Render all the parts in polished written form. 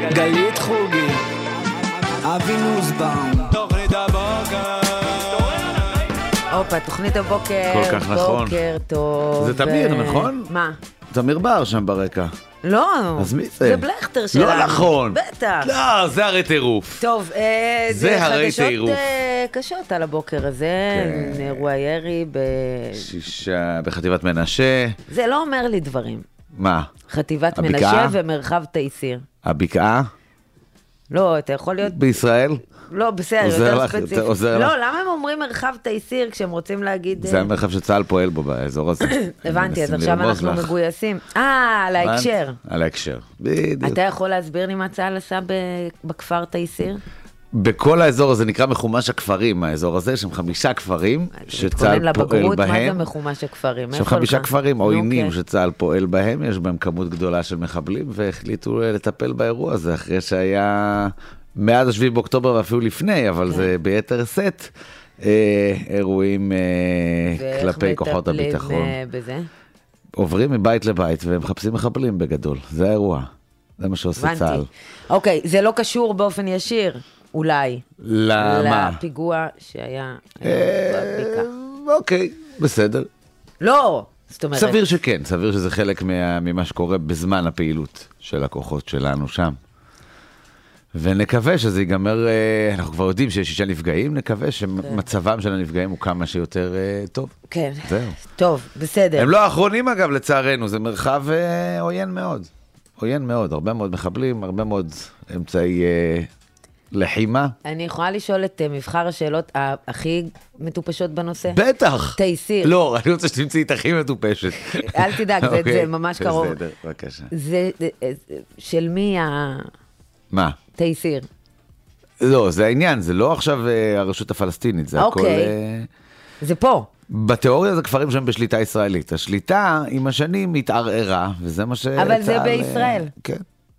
גלית חוגי, אבי נוסבאום. תוכנית הבוקר. אופה, תוכנית הבוקר. כל כך נכון. בוקר טוב. זה תמיר, נכון? מה? תמיר בר שם ברקע. לא. אז מי זה? זה בלכטר שלנו. לא נכון. בטח. לא, זה הרי טירוף. טוב, זה הרי חדשות טירוף. קשות על הבוקר הזה. כן. אירוע ירי בחטיבת מנשה. זה לא אומר לי דברים. מה? חטיבת הבקעה? מנשה ומרחב תייסיר. הבקעה? לא, אתה יכול להיות... בישראל? לא, בסדר, עוזר יותר לך, ספציפי. עוזר לא, לך. למה הם אומרים מרחב תייסיר כשהם רוצים להגיד... זה המרחב שצהל פועל בו באזור הזה. הבנתי, אז מנסים עכשיו לרמוז אנחנו לך. מגויסים. על ההקשר. על ההקשר. בדיוק. אתה יכול להסביר לי מה צה"ל עשה בכפר תייסיר? בכל האזור הזה נקרא מחומש הכפרים, האזור הזה, שם 5 כפרים שצה"ל פועל בהם. מה זה מחומש הכפרים? שם 5 כפרים עוינים אוקיי. שצה"ל פועל בהם, יש בהם כמות גדולה של מחבלים, והחליטו לטפל באירוע הזה, אחרי שהיה מאז 7 באוקטובר ואפילו לפני, אבל זה ביתר סט, אירועים כלפי כוחות הביטחון. ואיך מטפלים בזה? עוברים מבית לבית ומחפשים מחבלים בגדול, זה האירוע, זה מה שעושה צה"ל. אוקיי, זה לא קשור באופן ישיר, אולי. למה? לפיגוע שהיה בבקעה. אוקיי, בסדר. לא, זאת אומרת... סביר שכן, סביר שזה חלק ממה שקורה בזמן הפעילות של הכוחות שלנו שם. ונקווה שזה ייגמר, אנחנו כבר יודעים שיש 6 נפגעים, נקווה שמצבם של הנפגעים הוא כמה שיותר טוב. כן, זהו. טוב, בסדר. הם לא האחרונים אגב, לצערנו, זה מרחב עוין מאוד. עוין מאוד, הרבה מאוד מחבלים, הרבה מאוד אמצעי לחימה. אני יכולה לשאול את מבחר השאלות הכי מטופשות בנושא? בטח. תייסיר. לא, אני רוצה שתמצאי את הכי מטופשת. אל תדאג, זה אוקיי, ממש קרוב. בסדר, בבקשה. זה של מי מה? התייסיר? לא, זה העניין, זה לא עכשיו הרשות הפלסטינית, זה הכל... אוקיי. זה פה. בתיאוריה זה כפרים שהם בשליטה ישראלית. השליטה עם השנים התערערה, וזה מה שצה"ל... אבל זה בישראל. כן.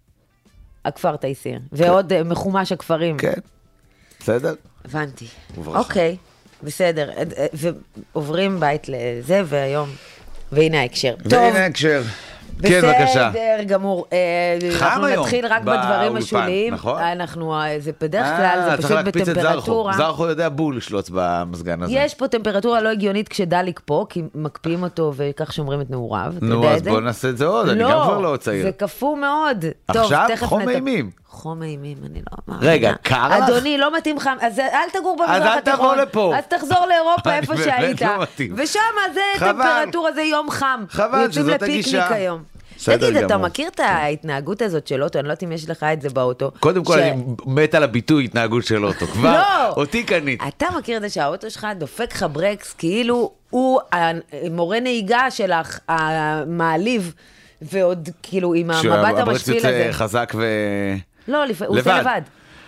הכפר תייסיר. ועוד מחומש הכפרים. כן, בסדר. הבנתי. וברכה. אוקיי, בסדר. ועוברים בית לזה, והיום... והנה ההקשר. טוב. והנה ההקשר. כן, בבקשה. בסדר גמור. חם אנחנו היום נתחיל רק בדברים באולפן, השוליים. נכון? זה בדרך כלל, זה פשוט בטמפרטורה. זרחו יודע בול לשלוץ במזגן הזה. יש פה טמפרטורה לא הגיונית כשדליק פה, כי מקפיאים אותו וכך שומרים את נעוריו. נו, אז בוא נעשה את זה עוד, אני גם כבר לא צעיר. זה קפוא מאוד. עכשיו חום אימים. חום אימים, אני לא אמר. רגע, קר לך? אדוני, לא מתאים לך, אז אל תגור במזרח אז אל התיכון. תבוא לפה. אז תחזור לאירופה אני איפה באמת שהיית. לא מתאים. ושם זה חבל. טמפרטורה, זה יום חם. חבל יוצאים שזאת לפיקניק הגישה. היום. בסדר תגיד, אתה גמור. מכיר את ההתנהגות הזאת של אוטו? אני לא יודעת אם יש לך את זה באוטו. קודם כל, אני מת על הביטוי התנהגות של אוטו. כבר, לא. אותי קנית. אתה מכיר את זה שהאוטו שלך דופק לך ברקס, כאילו הוא המורה נהיגה שלך, המעליב, ועוד כאילו עם המבט המשפיל הזה. שהברקס יוצא חזק לא, הוא עושה לבד.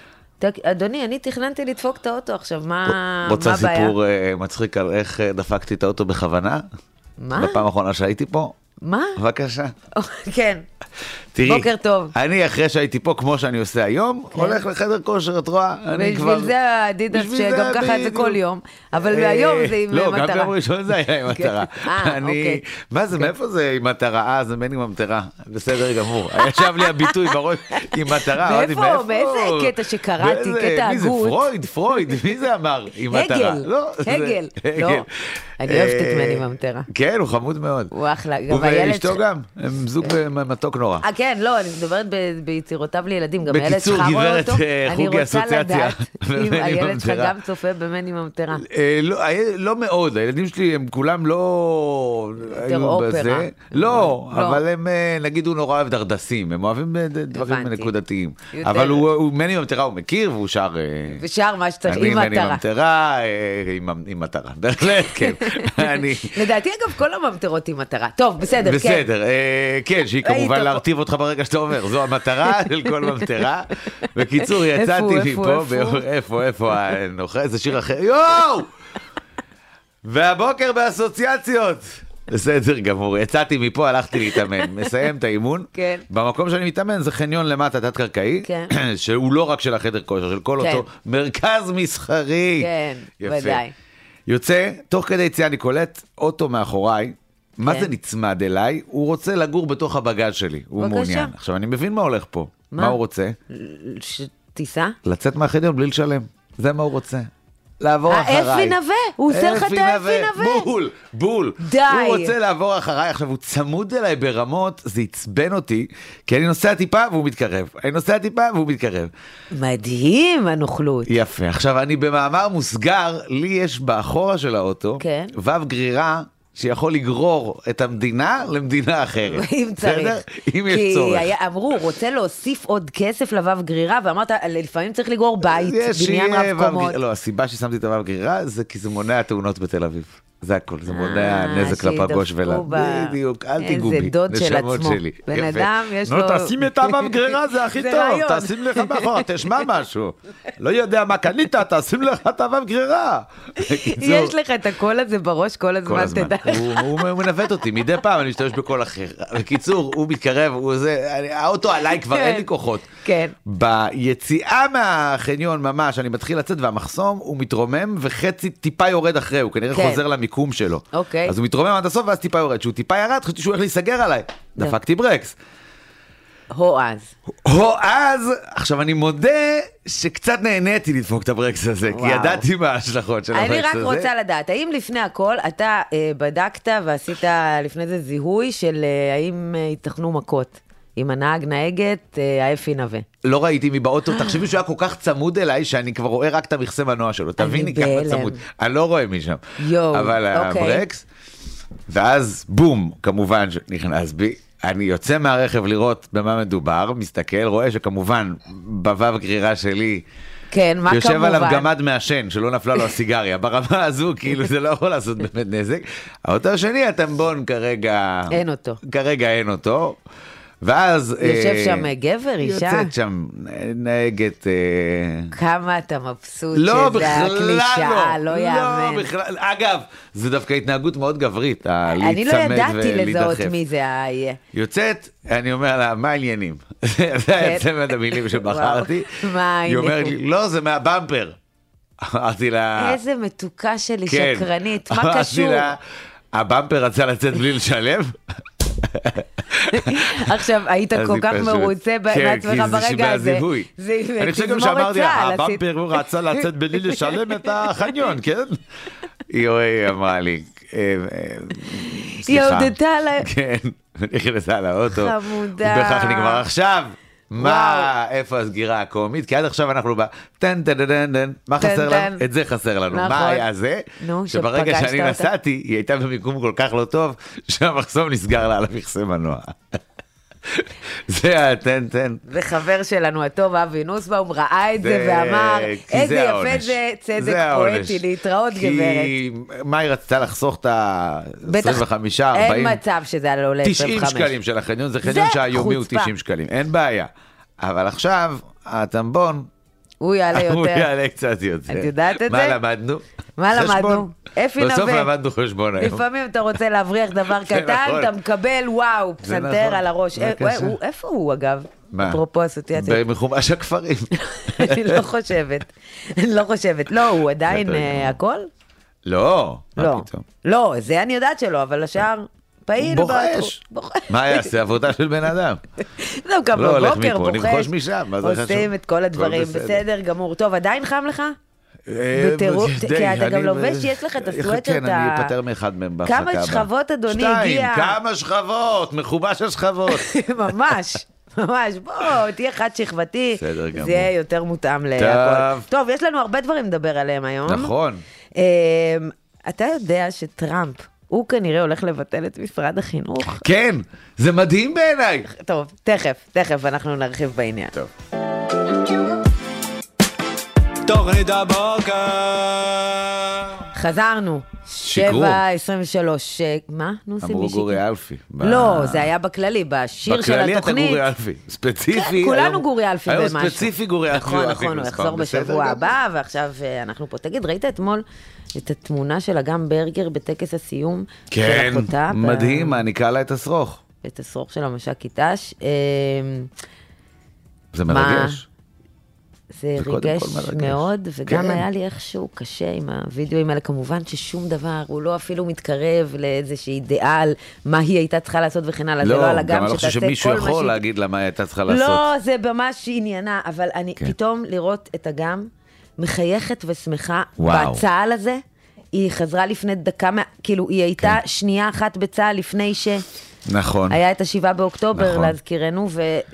אדוני, אני תכננתי לדפוק את האוטו עכשיו, מה הבעיה? רוצה סיפור מצחיק על איך דפקתי את האוטו בכוונה? מה? בפעם האחרונה שהייתי פה? מה? בבקשה. כן. תראי, בוקר טוב. אני אחרי שהייתי פה, כמו שאני עושה היום, הולך לחדר כושר, את רואה? אני כבר... בשביל זה האדידס שגם ככה את זה כל יום, אבל היום זה עם מטרה. לא, גם ביום ראשון זה היה עם מטרה. אוקיי. מה זה, מאיפה זה עם מטרה? זה בין עם המטרה. בסדר גמור. ישב לי הביטוי בראש עם מטרה. מאיפה? מאיזה קטע שקראתי, קטע הגות? מי זה? פרויד. מי זה אמר? עם מטרה. הגל. לא, אני אוהבת את מני עם המטרה. כן, הוא חמוד מאוד. הוא אחלה. הוא ואשתו גם, הם זוג מתוק נורא. כן, לא, אני מדברת ביצירותיו לילדים, גם הילד שלך בקיצור, רואה גברת אותו. חוגי אני רוצה אסוציאציה. לדעת אם הילד שלך גם צופה במני עם המטרה. לא מאוד, הילדים שלי הם כולם לא... יותר אופרה. לא, אבל הם, נגיד הוא נורא אוהב דרדסים, הם אוהבים דברים נקודתיים. אבל הוא מני עם המטרה, הוא מכיר, והוא שר... ושר מה שצריך, עם מטרה. אני מני עם המטרה, עם מטרה. בהחלט, כן. לדעתי, אגב, כל המטרות עם מטרה. טוב, בסדר, כן. בסדר, כן, שהיא כמובן להרטיב אותך ברגע שאתה עובר, זו המטרה של כל ממטרה. בקיצור, יצאתי מפה, איפה, זה שיר אחר, יואו! והבוקר באסוציאציות. בסדר גמור, יצאתי מפה, הלכתי להתאמן, מסיים את האימון. כן. במקום שאני מתאמן זה חניון למטה תת-קרקעי, שהוא לא רק של החדר כושר, של כל אותו מרכז מסחרי. כן, ודאי. יוצא, תוך כדי יציאה אני קולט אוטו מאחוריי, מה זה נצמד אליי? הוא רוצה לגור בתוך הבגז שלי, הוא מעוניין. עכשיו אני מבין מה הולך פה. מה הוא רוצה? שתיסע? לצאת מהחניון בלי לשלם. זה מה הוא רוצה. לעבור אחריי. האפי נווה, הוא עושה לך את האפי נווה. בול. די. הוא רוצה לעבור אחריי, עכשיו הוא צמוד אליי ברמות, זה עצבן אותי, כי אני נוסע טיפה והוא מתקרב. אני נוסע טיפה והוא מתקרב. מדהים, הנוכלות. יפה, עכשיו אני במאמר מוסגר, לי יש באחורה של האוטו, כן. וו גרירה, שיכול לגרור את המדינה למדינה אחרת. אם צריך. אם יש צורך. כי אמרו, רוצה להוסיף עוד כסף לבב גרירה, ואמרת, לפעמים צריך לגרור בית, בניין רב קומות. לא, הסיבה ששמתי את הבב גרירה, זה כי זה מונע תאונות בתל אביב. זה הכל, זה מונע נזק לפגוש ולה. בדיוק, אל תיגעו בי. איזה דוד של עצמו. בן אדם יש לו... תשים את הבב גרירה, זה הכי טוב. תשים לך מאחורה, תשמע משהו. לא יודע מה קנית, תשים לך את הבב גרירה. יש לך את הקול הזה בראש כל הזמן, תדע. הוא מנווט אותי, מדי פעם אני משתמש בקול אחר. בקיצור, הוא מתקרב, האוטו עליי כבר אין לי כוחות. כן. ביציאה מהחניון ממש, אני מתחיל לצאת והמחסום הוא מתרומם וחצי טיפה יורד אחרי, הוא כנראה חוזר למיקום שלו. אוקיי. אז הוא מתרומם עד הסוף ואז טיפה יורד. שהוא טיפה ירד, חשבתי שהוא הולך להיסגר עליי. דפקתי ברקס. אז, עכשיו אני מודה שקצת נהניתי לדפוק את הברקס הזה, כי ידעתי מה ההשלכות של הברקס הזה. אני רק רוצה לדעת, האם לפני הכל אתה בדקת ועשית לפני זה זיהוי של האם ייתכנו מכות? עם הנהג נהגת, האפי נווה. לא ראיתי מבאוטו, תחשבי שהוא היה כל כך צמוד אליי, שאני כבר רואה רק את המכסה מנוע שלו. תביני כמה צמוד. אני לא רואה משם. אבל הברקס, ואז בום, כמובן שנכנס בי. אני יוצא מהרכב לראות במה מדובר, מסתכל, רואה שכמובן בבב גרירה שלי, כן, מה יושב כמובן? עליו גמד מעשן, שלא נפלה לו הסיגריה. ברמה הזו, כאילו זה לא יכול לעשות באמת נזק. האוטו השני, הטמבון כרגע... אין אותו. ואז... יושב שם גבר, אישה? יוצאת שם נהגת... כמה אתה מבסוט שזה הקלישאה, לא יאמן. לא, בכלל. אגב, זה דווקא התנהגות מאוד גברית, אני לא ידעתי לזהות מי זה היה. יוצאת, אני אומר לה, מה העניינים? זה היה צמד המילים שבחרתי. מה העניינים? היא אומרת לי, לא, זה מהבמפר. אמרתי לה... איזה מתוקה שלי, שקרנית, מה קשור? אמרתי לה, הבמפר רצה לצאת בלי לשלם? עכשיו, היית כל כך מרוצה מעצמך ברגע הזה. אני חושב גם שאמרתי, הבמפר הוא רצה לצאת בלי לשלם את החניון, כן? היא אמרה לי, היא הודתה לה. כן, נכנסה לאוטו. חמודה. ובכך נגמר עכשיו. מה, איפה הסגירה הקומית? כי עד עכשיו אנחנו טן טן טן טן, מה חסר לנו? את זה חסר לנו. מה היה זה? שברגע שאני נסעתי, היא הייתה במיקום כל כך לא טוב, שהמחסום נסגר לה על המכסה מנוע. זה הטן טן. וחבר שלנו הטוב, אבי נוסבאום, ראה את זה ואמר, איזה יפה זה צדק פואטי, להתראות גברת. כי מה היא רצתה לחסוך את ה-25, 40? אין מצב שזה עולה 25. 90 שקלים של החניון, זה חניון שהיומי הוא 90 שקלים, אין בעיה. אבל עכשיו, הטמבון, הוא יעלה יותר. הוא יעלה קצת יותר. את יודעת את זה? מה למדנו? מה למדנו? אפי נווה. בסוף למדנו חשבון היום. לפעמים אתה רוצה להבריח דבר קטן, אתה מקבל, וואו, פסנתר על הראש. איפה הוא אגב? מה? אפרופו אסוציאציה. במחומש הכפרים. אני לא חושבת. לא, הוא עדיין הכל? לא. לא. לא, זה אני יודעת שלא, אבל השאר... בוחש. מה יעשה? עבודה של בן אדם. לא, גם בבוקר בוחש. נבחוש משם. עושים את כל הדברים. בסדר גמור. טוב, עדיין חם לך? כי אתה גם לובש, יש לך את הסווטר. כן, אני אפטר מאחד מהם בהפסקה. כמה שכבות אדוני הגיע? 2, כמה שכבות? מחובש השכבות. ממש. בוא, תהיה חד שכבתי. בסדר גמור. זה יהיה יותר מותאם להכל. טוב, יש לנו הרבה דברים לדבר עליהם היום. נכון. אתה יודע שטראמפ, הוא כנראה הולך לבטל את משרד החינוך? כן, זה מדהים בעיניי. טוב, תכף אנחנו נרחיב בעניין. טוב. תוכנית הבוקר. חזרנו. שיקרו. 7:23. מה? נו, שימי אמרו גורי אלפי. לא, זה היה בכללי, בשיר של התוכנית. בכללי אתה גורי אלפי. ספציפי. כולנו גורי אלפי במשהו. היום ספציפי גורי אלפי. נכון, הוא יחזור בשבוע הבא, ועכשיו אנחנו פה. תגיד, ראית אתמול את התמונה של אגם ברגר בטקס הסיום? כן, מדהים, מעניקה לה את השרוך. את השרוך של המש"קית ת"ש. זה מרגש. זה ריגש מאוד, וגם היה לי איכשהו קשה עם הוידאוים האלה, כמובן ששום דבר, הוא לא אפילו מתקרב לאיזושהי אידיאל, מה היא הייתה צריכה לעשות וכן הלאה, זה לא על הגם גם אני לא חושב שמישהו יכול להגיד לה מה הייתה צריכה לעשות. לא, זה ממש עניינה, אבל אני פתאום לראות את אגם, מחייכת ושמחה בצהל הזה, היא חזרה לפני דקה, כאילו היא הייתה שנייה אחת בצהל לפני נכון. היה את 7 באוקטובר להזכירנו,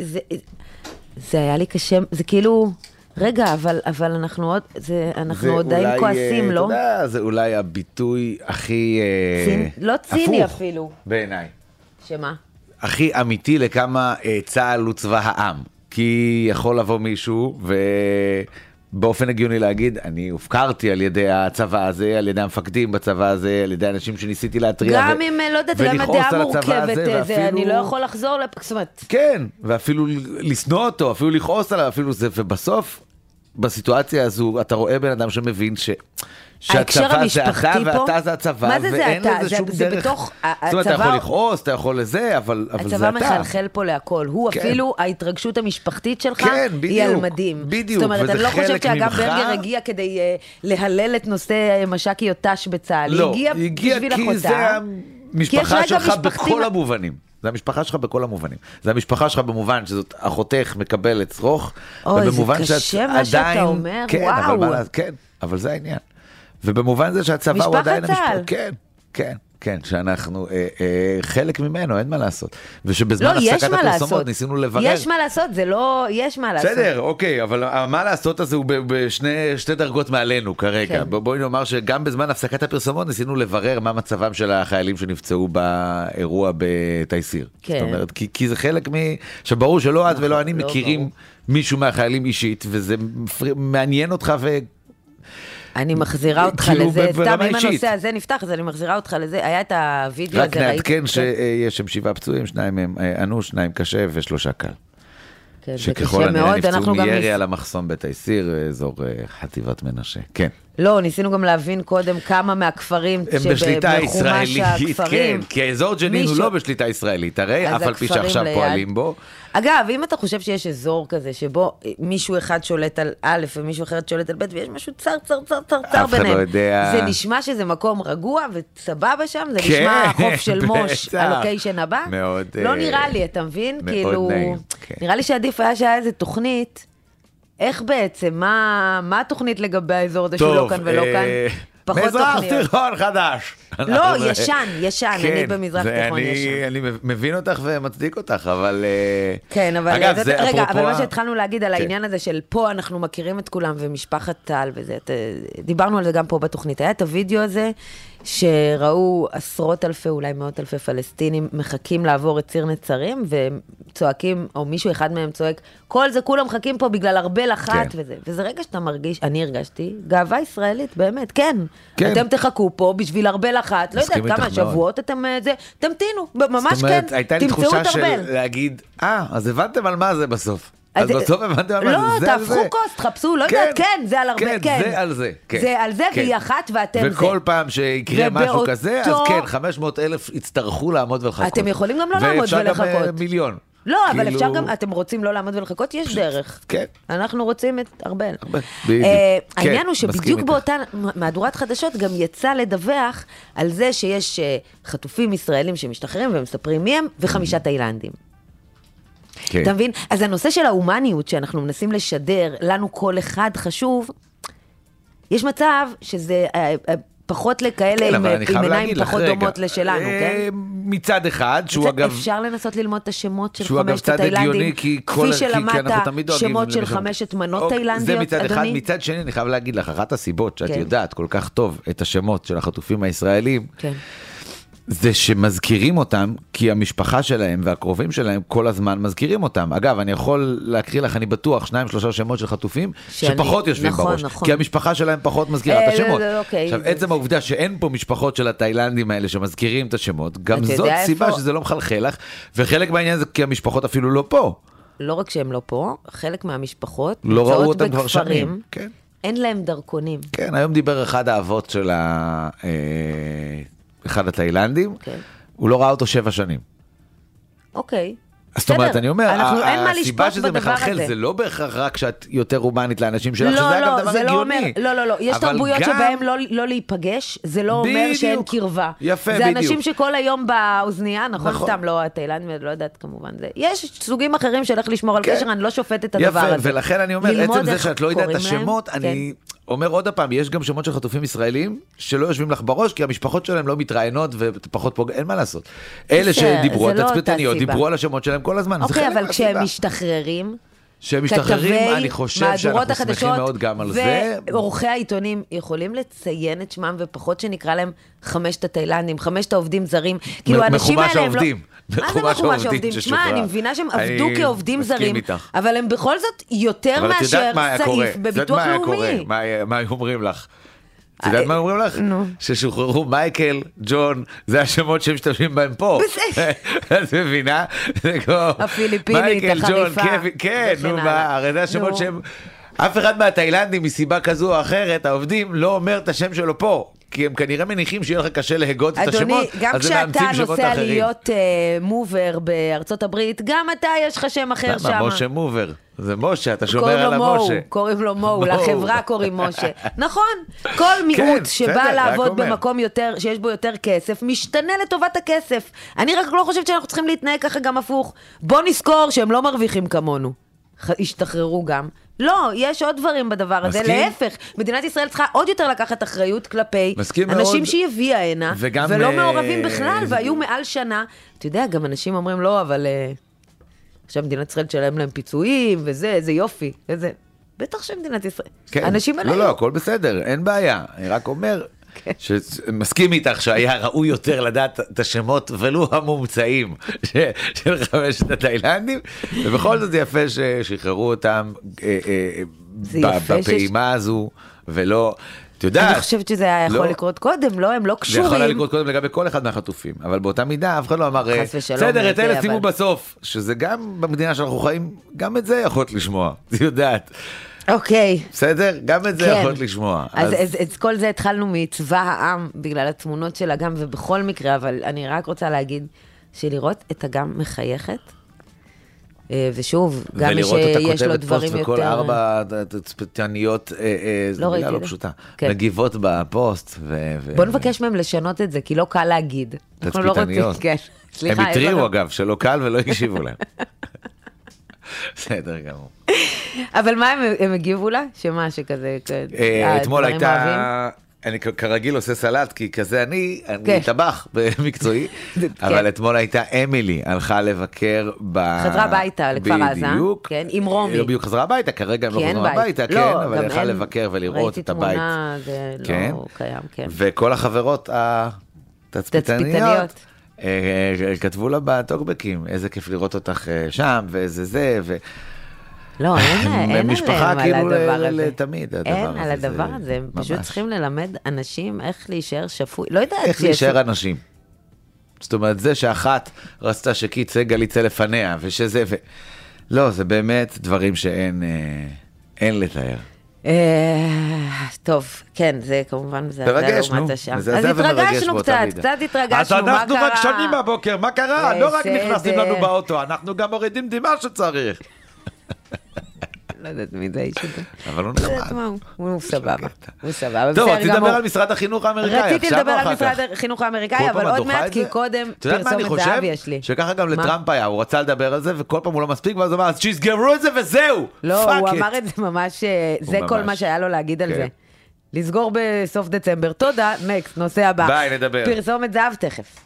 וזה היה לי קשה, זה כאילו, רגע, אבל אנחנו עדיין כועסים, לא? אתה יודע, זה אולי הביטוי הכי לא ציני אפילו. בעיניי. שמה? הכי אמיתי לכמה צה"ל הוא צבא העם. כי יכול לבוא מישהו באופן הגיוני להגיד, אני הופקרתי על ידי הצבא הזה, על ידי המפקדים בצבא הזה, על ידי אנשים שניסיתי להטריע גם אם, לא יודעת, גם הדעה מורכבת, אני לא יכול לחזור לפקסמת. כן, ואפילו לסנוע אותו, אפילו לכעוס עליו, אפילו זה, ובסוף, בסיטואציה הזו, אתה רואה בן אדם שמבין שהצבא זה אתה, ואתה זה הצבא, מה זה ואין אתה? לזה שום זה דרך. בתוך, זאת אומרת, אתה יכול לכעוס, אתה יכול לזה, אבל זה אתה. הצבא מחלחל פה להכל, הוא אפילו, ההתרגשות המשפחתית שלך, היא על מדים. בדיוק, זאת אומרת, אני לא חושבת שאגם ברגר הגיע כדי להלל את נושא משקי יוטש בצה"ל, היא הגיעה בשביל אחותה. כי זה המשפחה שלך בכל המובנים. זה המשפחה שלך בכל המובנים. זה המשפחה שלך במובן שזאת אחותך מקבלת צרוך, ובמובן זה קשה מה שאתה אומר, וואו. כן, אבל זה העניין. ובמובן זה שהצבא הוא עדיין משפחת צה"ל. כן, שאנחנו חלק ממנו, אין מה לעשות. ושבזמן הפסקת הפרסומות ניסינו לברר. יש מה לעשות, זה לא, יש מה לעשות. בסדר, אוקיי, אבל מה לעשות הזה הוא בשתי דרגות מעלינו כרגע. בואי נאמר שגם בזמן הפסקת הפרסומות ניסינו לברר מה מצבם של החיילים שנפצעו באירוע בתייסיר. זאת אומרת, כי זה חלק שברור שלא את ולא אני מכירים מישהו מהחיילים אישית, וזה מעניין אותך אני מחזירה אותך לזה, סתם אם הנושא הזה נפתח, אז אני מחזירה אותך לזה, היה את הוידאו הזה, רק נעדכן שיש שם 7 פצועים, 2 הם ענו, 2 קשה ו3 קל. שככל הנראה נפצעו מירי על המחסום בתייסיר, אזור חטיבת מנשה. כן. לא, ניסינו גם להבין קודם כמה מהכפרים הם בשליטה ישראלית, כן, כי האזור ג'נין הוא לא בשליטה ישראלית, הרי אף על פי שעכשיו פועלים בו. אגב, אם אתה חושב שיש אזור כזה, שבו מישהו אחד שולט על א' ומישהו אחר שולט על ב', ויש משהו צר ביניהם, זה נשמע שזה מקום רגוע וסבבה שם, זה נשמע החוף של מוש, הלוקיישן הבא, לא נראה לי, אתה מבין? כאילו, נראה לי שעדיף היה שהיה איזה תוכנית, איך בעצם, מה התוכנית לגבי האזור הזה שהוא לא כאן ולא כאן? פחות מזרח תיכון חדש. לא, ישן, אני במזרח תיכון ישן. אני מבין אותך ומצדיק אותך, אבל... כן, אבל... רגע, אבל מה שהתחלנו להגיד על העניין הזה של פה אנחנו מכירים את כולם ומשפחת טל וזה, דיברנו על זה גם פה בתוכנית. היה את הוידאו הזה שראו עשרות אלפי, אולי מאות אלפי פלסטינים מחכים לעבור את ציר נצרים וצועקים, או מישהו אחד מהם צועק, כל זה כולם מחכים פה בגלל ארבל אחת וזה. וזה רגע שאתה מרגיש, אני הרגשתי, גאווה ישראלית, באמת, כן. אתם תחכו פה בשביל ארבל אחת, לא יודעת כמה שבועות אתם זה, תמתינו, ממש כן, תמצאו את ארבל. הייתה לי תחושה של להגיד, אז הבנתם על מה זה בסוף. אז בסוף הבנתם על מה זה, לא, תהפכו כוס, תחפשו, לא יודעת, כן, זה על הרבה, כן. זה על זה, כן. זה על זה, והיא אחת ואתם זה. וכל פעם שיקרה משהו כזה, אז כן, 500,000 יצטרכו לעמוד ולחכות. אתם יכולים גם לא לעמוד ולחכות. ואפשר גם מיליון. לא, אבל אפשר גם, אתם רוצים לא לעמוד ולחכות, יש דרך. כן. אנחנו רוצים את ארבל. העניין הוא שבדיוק באותה מהדורת חדשות גם יצא לדווח על זה שיש חטופים ישראלים שמשתחררים ומספרים מי הם, ו5 תאילנדים. אתה מבין? אז הנושא של ההומניות שאנחנו מנסים לשדר, לנו כל אחד חשוב, יש מצב שזה פחות לכאלה עם עיניים פחות דומות לשלנו, כן? מצד אחד, שהוא אגב... אפשר לנסות ללמוד את השמות של 5 התאילנדים, כפי שלמדת שמות של 5 מנות תאילנדיות, זה מצד אחד, מצד שני, אני חייב להגיד לך, אחת הסיבות שאת יודעת כל כך טוב את השמות של החטופים הישראלים, זה שמזכירים אותם, כי המשפחה שלהם והקרובים שלהם כל הזמן מזכירים אותם. אגב, אני יכול להקריא לך, אני בטוח, 2-3 שמות של חטופים, שפחות יושבים בראש. כי המשפחה שלהם פחות מזכירה את השמות. עכשיו, עצם העובדה שאין פה משפחות של התאילנדים האלה שמזכירים את השמות, גם זאת סיבה שזה לא מחלחל לך, וחלק מהעניין זה כי המשפחות אפילו לא פה. לא רק שהם לא פה, חלק מהמשפחות לא ראו אותם כבר שנים. אין להם דרכונים. כן, היום דיבר אחד האבות של אחד התאילנדים, הוא לא ראה אותו 7 שנים. אוקיי. זאת אומרת, אני אומר, הסיבה שזה מחלחל זה לא בהכרח רק שאת יותר הומנית לאנשים שלך, שזה היה גם דבר הגיוני. לא, יש תרבויות שבהם לא להיפגש, זה לא אומר שאין קרבה. יפה, בדיוק. זה אנשים שכל היום באוזנייה, נכון, סתם לא התאילנדים, לא יודעת כמובן זה. יש סוגים אחרים שהלך לשמור על קשר, אני לא שופט את הדבר הזה. יפה, ולכן אני אומר, עצם זה שאת לא יודעת את השמות, אני אומר עוד הפעם, יש גם שמות של חטופים ישראלים שלא יושבים לך בראש, כי המשפחות שלהם לא מתראיינות ופחות פוגע, אין מה לעשות. אלה שדיברו, התצפיתניות, דיברו על השמות שלהם כל הזמן. אוקיי, אבל כשהם משתחררים, אני חושב שאנחנו שמחים מאוד גם על זה. ועורכי העיתונים יכולים לציין את שמם, ופחות שנקרא להם 5 התאילנדים, 5 העובדים זרים. כאילו האנשים האלה הם לא... מה זה מחומש העובדים? שמע, אני מבינה שהם עבדו כעובדים זרים, אבל הם בכל זאת יותר מאשר סעיף בביטוח לאומי. מה אומרים לך? את יודעת מה אומרים לך? ששוחררו מייקל, ג'ון, זה השמות שהם משתמשים בהם פה. את מבינה? הפיליפינית, החריפה. כן, נו מה, הרי זה השמות שהם... אף אחד מהתאילנדים מסיבה כזו או אחרת, העובדים לא אומר את השם שלו פה. כי הם כנראה מניחים שיהיה לך קשה להגות את השמות, גם כשאתה נוסע להיות מובר בארצות הברית, גם אתה יש לך שם אחר שם. למה? משה מובר. זה משה, אתה שומר על המשה. קוראים לו מו, לחברה קוראים משה. נכון, כל מיעוט שבא לעבוד במקום יותר, שיש בו יותר כסף, משתנה לטובת הכסף. אני רק לא חושבת שאנחנו צריכים להתנהג ככה גם הפוך. בוא נזכור שהם לא מרוויחים כמונו. השתחררו גם. לא, יש עוד דברים בדבר הזה, להפך, מדינת ישראל צריכה עוד יותר לקחת אחריות כלפי אנשים שהיא הביאה הנה, ולא מעורבים בכלל, והיו מעל שנה. אתה יודע, גם אנשים אומרים לא, אבל עכשיו מדינת ישראל תשלם להם פיצויים, וזה, זה יופי, וזה, בטח שמדינת ישראל. אנשים עליהם. לא, הכל בסדר, אין בעיה, אני רק אומר... שמסכים איתך שהיה ראוי יותר לדעת את השמות ולו המומצאים של 5 התאילנדים, ובכל זאת זה יפה ששחררו אותם בפעימה הזו, ולא, אתה יודע... אני חושבת שזה היה יכול לקרות קודם, לא, הם לא קשורים. זה יכול לקרות קודם לגבי כל אחד מהחטופים, אבל באותה מידה אף אחד לא אמר, בסדר, את אלה שימו בסוף, שזה גם במדינה שאנחנו חיים, גם את זה יכולת לשמוע, זה יודעת. אוקיי. בסדר? גם את זה יכולת לשמוע. אז כל זה התחלנו מצבא העם, בגלל התמונות של אגם, ובכל מקרה, אבל אני רק רוצה להגיד, שלראות את אגם מחייכת, ושוב, גם שיש לו דברים יותר... וכל 4 תצפיתניות, זו מילה לא פשוטה, מגיבות בפוסט. בוא נבקש מהם לשנות את זה, כי לא קל להגיד. תצפיתניות. הם התריעו אגב, שלא קל ולא הקשיבו להם. בסדר גמור. אבל מה הם הגיבו לה? שמה שכזה... אתמול הייתה... אני כרגיל עושה סלט, כי כזה אני טבח במקצועי, אבל אתמול הייתה אמילי, הלכה לבקר חזרה הביתה לכפר עזה, עם רומי. לא בדיוק חזרה הביתה, כרגע הם לא חזרה הביתה, אבל הלכה לבקר ולראות את הבית. ראיתי תמונה, זה לא קיים, כן. וכל החברות התצפיתניות, כתבו לה בטוקבקים, איזה כיף לראות אותך שם, ואיזה זה, לא, אין עליהם על הדבר הזה. תמיד אין על הדבר הזה, הם פשוט צריכים ללמד אנשים איך להישאר שפוי. לא יודעת. איך להישאר אנשים. זאת אומרת, זה שאחת רצתה שקיט סגל יצא לפניה, ושזה לא, זה באמת דברים שאין לתאר. טוב, כן, זה כמובן תרגש, נו. אז התרגשנו קצת התרגשנו, אז אנחנו רק שונים בבוקר, מה קרה? לא רק נכנסים לנו באוטו, אנחנו גם מורידים דימה שצריך. לא יודעת מי זה איש הזה. אבל הוא נחמד. הוא סבבה. הוא סבבה. טוב, רציתי לדבר על משרד החינוך האמריקאי. רציתי לדבר על משרד החינוך האמריקאי, אבל עוד מעט, כי קודם פרסומת זהב יש לי. שככה גם לטראמפ היה, הוא רצה לדבר על זה, וכל פעם הוא לא מספיק, ואז הוא אמר, אז שיסגרו את זה וזהו. לא, הוא אמר את זה ממש, זה כל מה שהיה לו להגיד על זה. לסגור בסוף דצמבר. תודה, נקסט, נושא הבא. ביי, נדבר. פרסומת זהב תכף.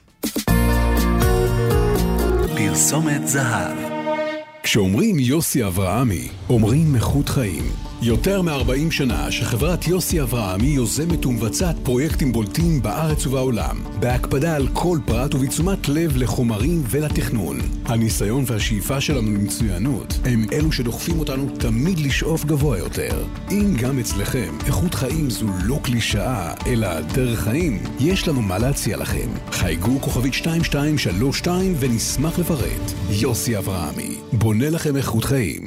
פרסומת זהב. כשאומרים יוסי אברהמי, אומרים איכות חיים. יותר מ-40 שנה שחברת יוסי אברהמי יוזמת ומבצעת פרויקטים בולטים בארץ ובעולם, בהקפדה על כל פרט ובתשומת לב לחומרים ולתכנון. הניסיון והשאיפה שלנו למצוינות הם אלו שדוחפים אותנו תמיד לשאוף גבוה יותר. אם גם אצלכם איכות חיים זו לא קלישאה, אלא דרך חיים, יש לנו מה להציע לכם. חייגו כוכבית 2232 ונשמח לפרט. יוסי אברהמי, בונה לכם איכות חיים.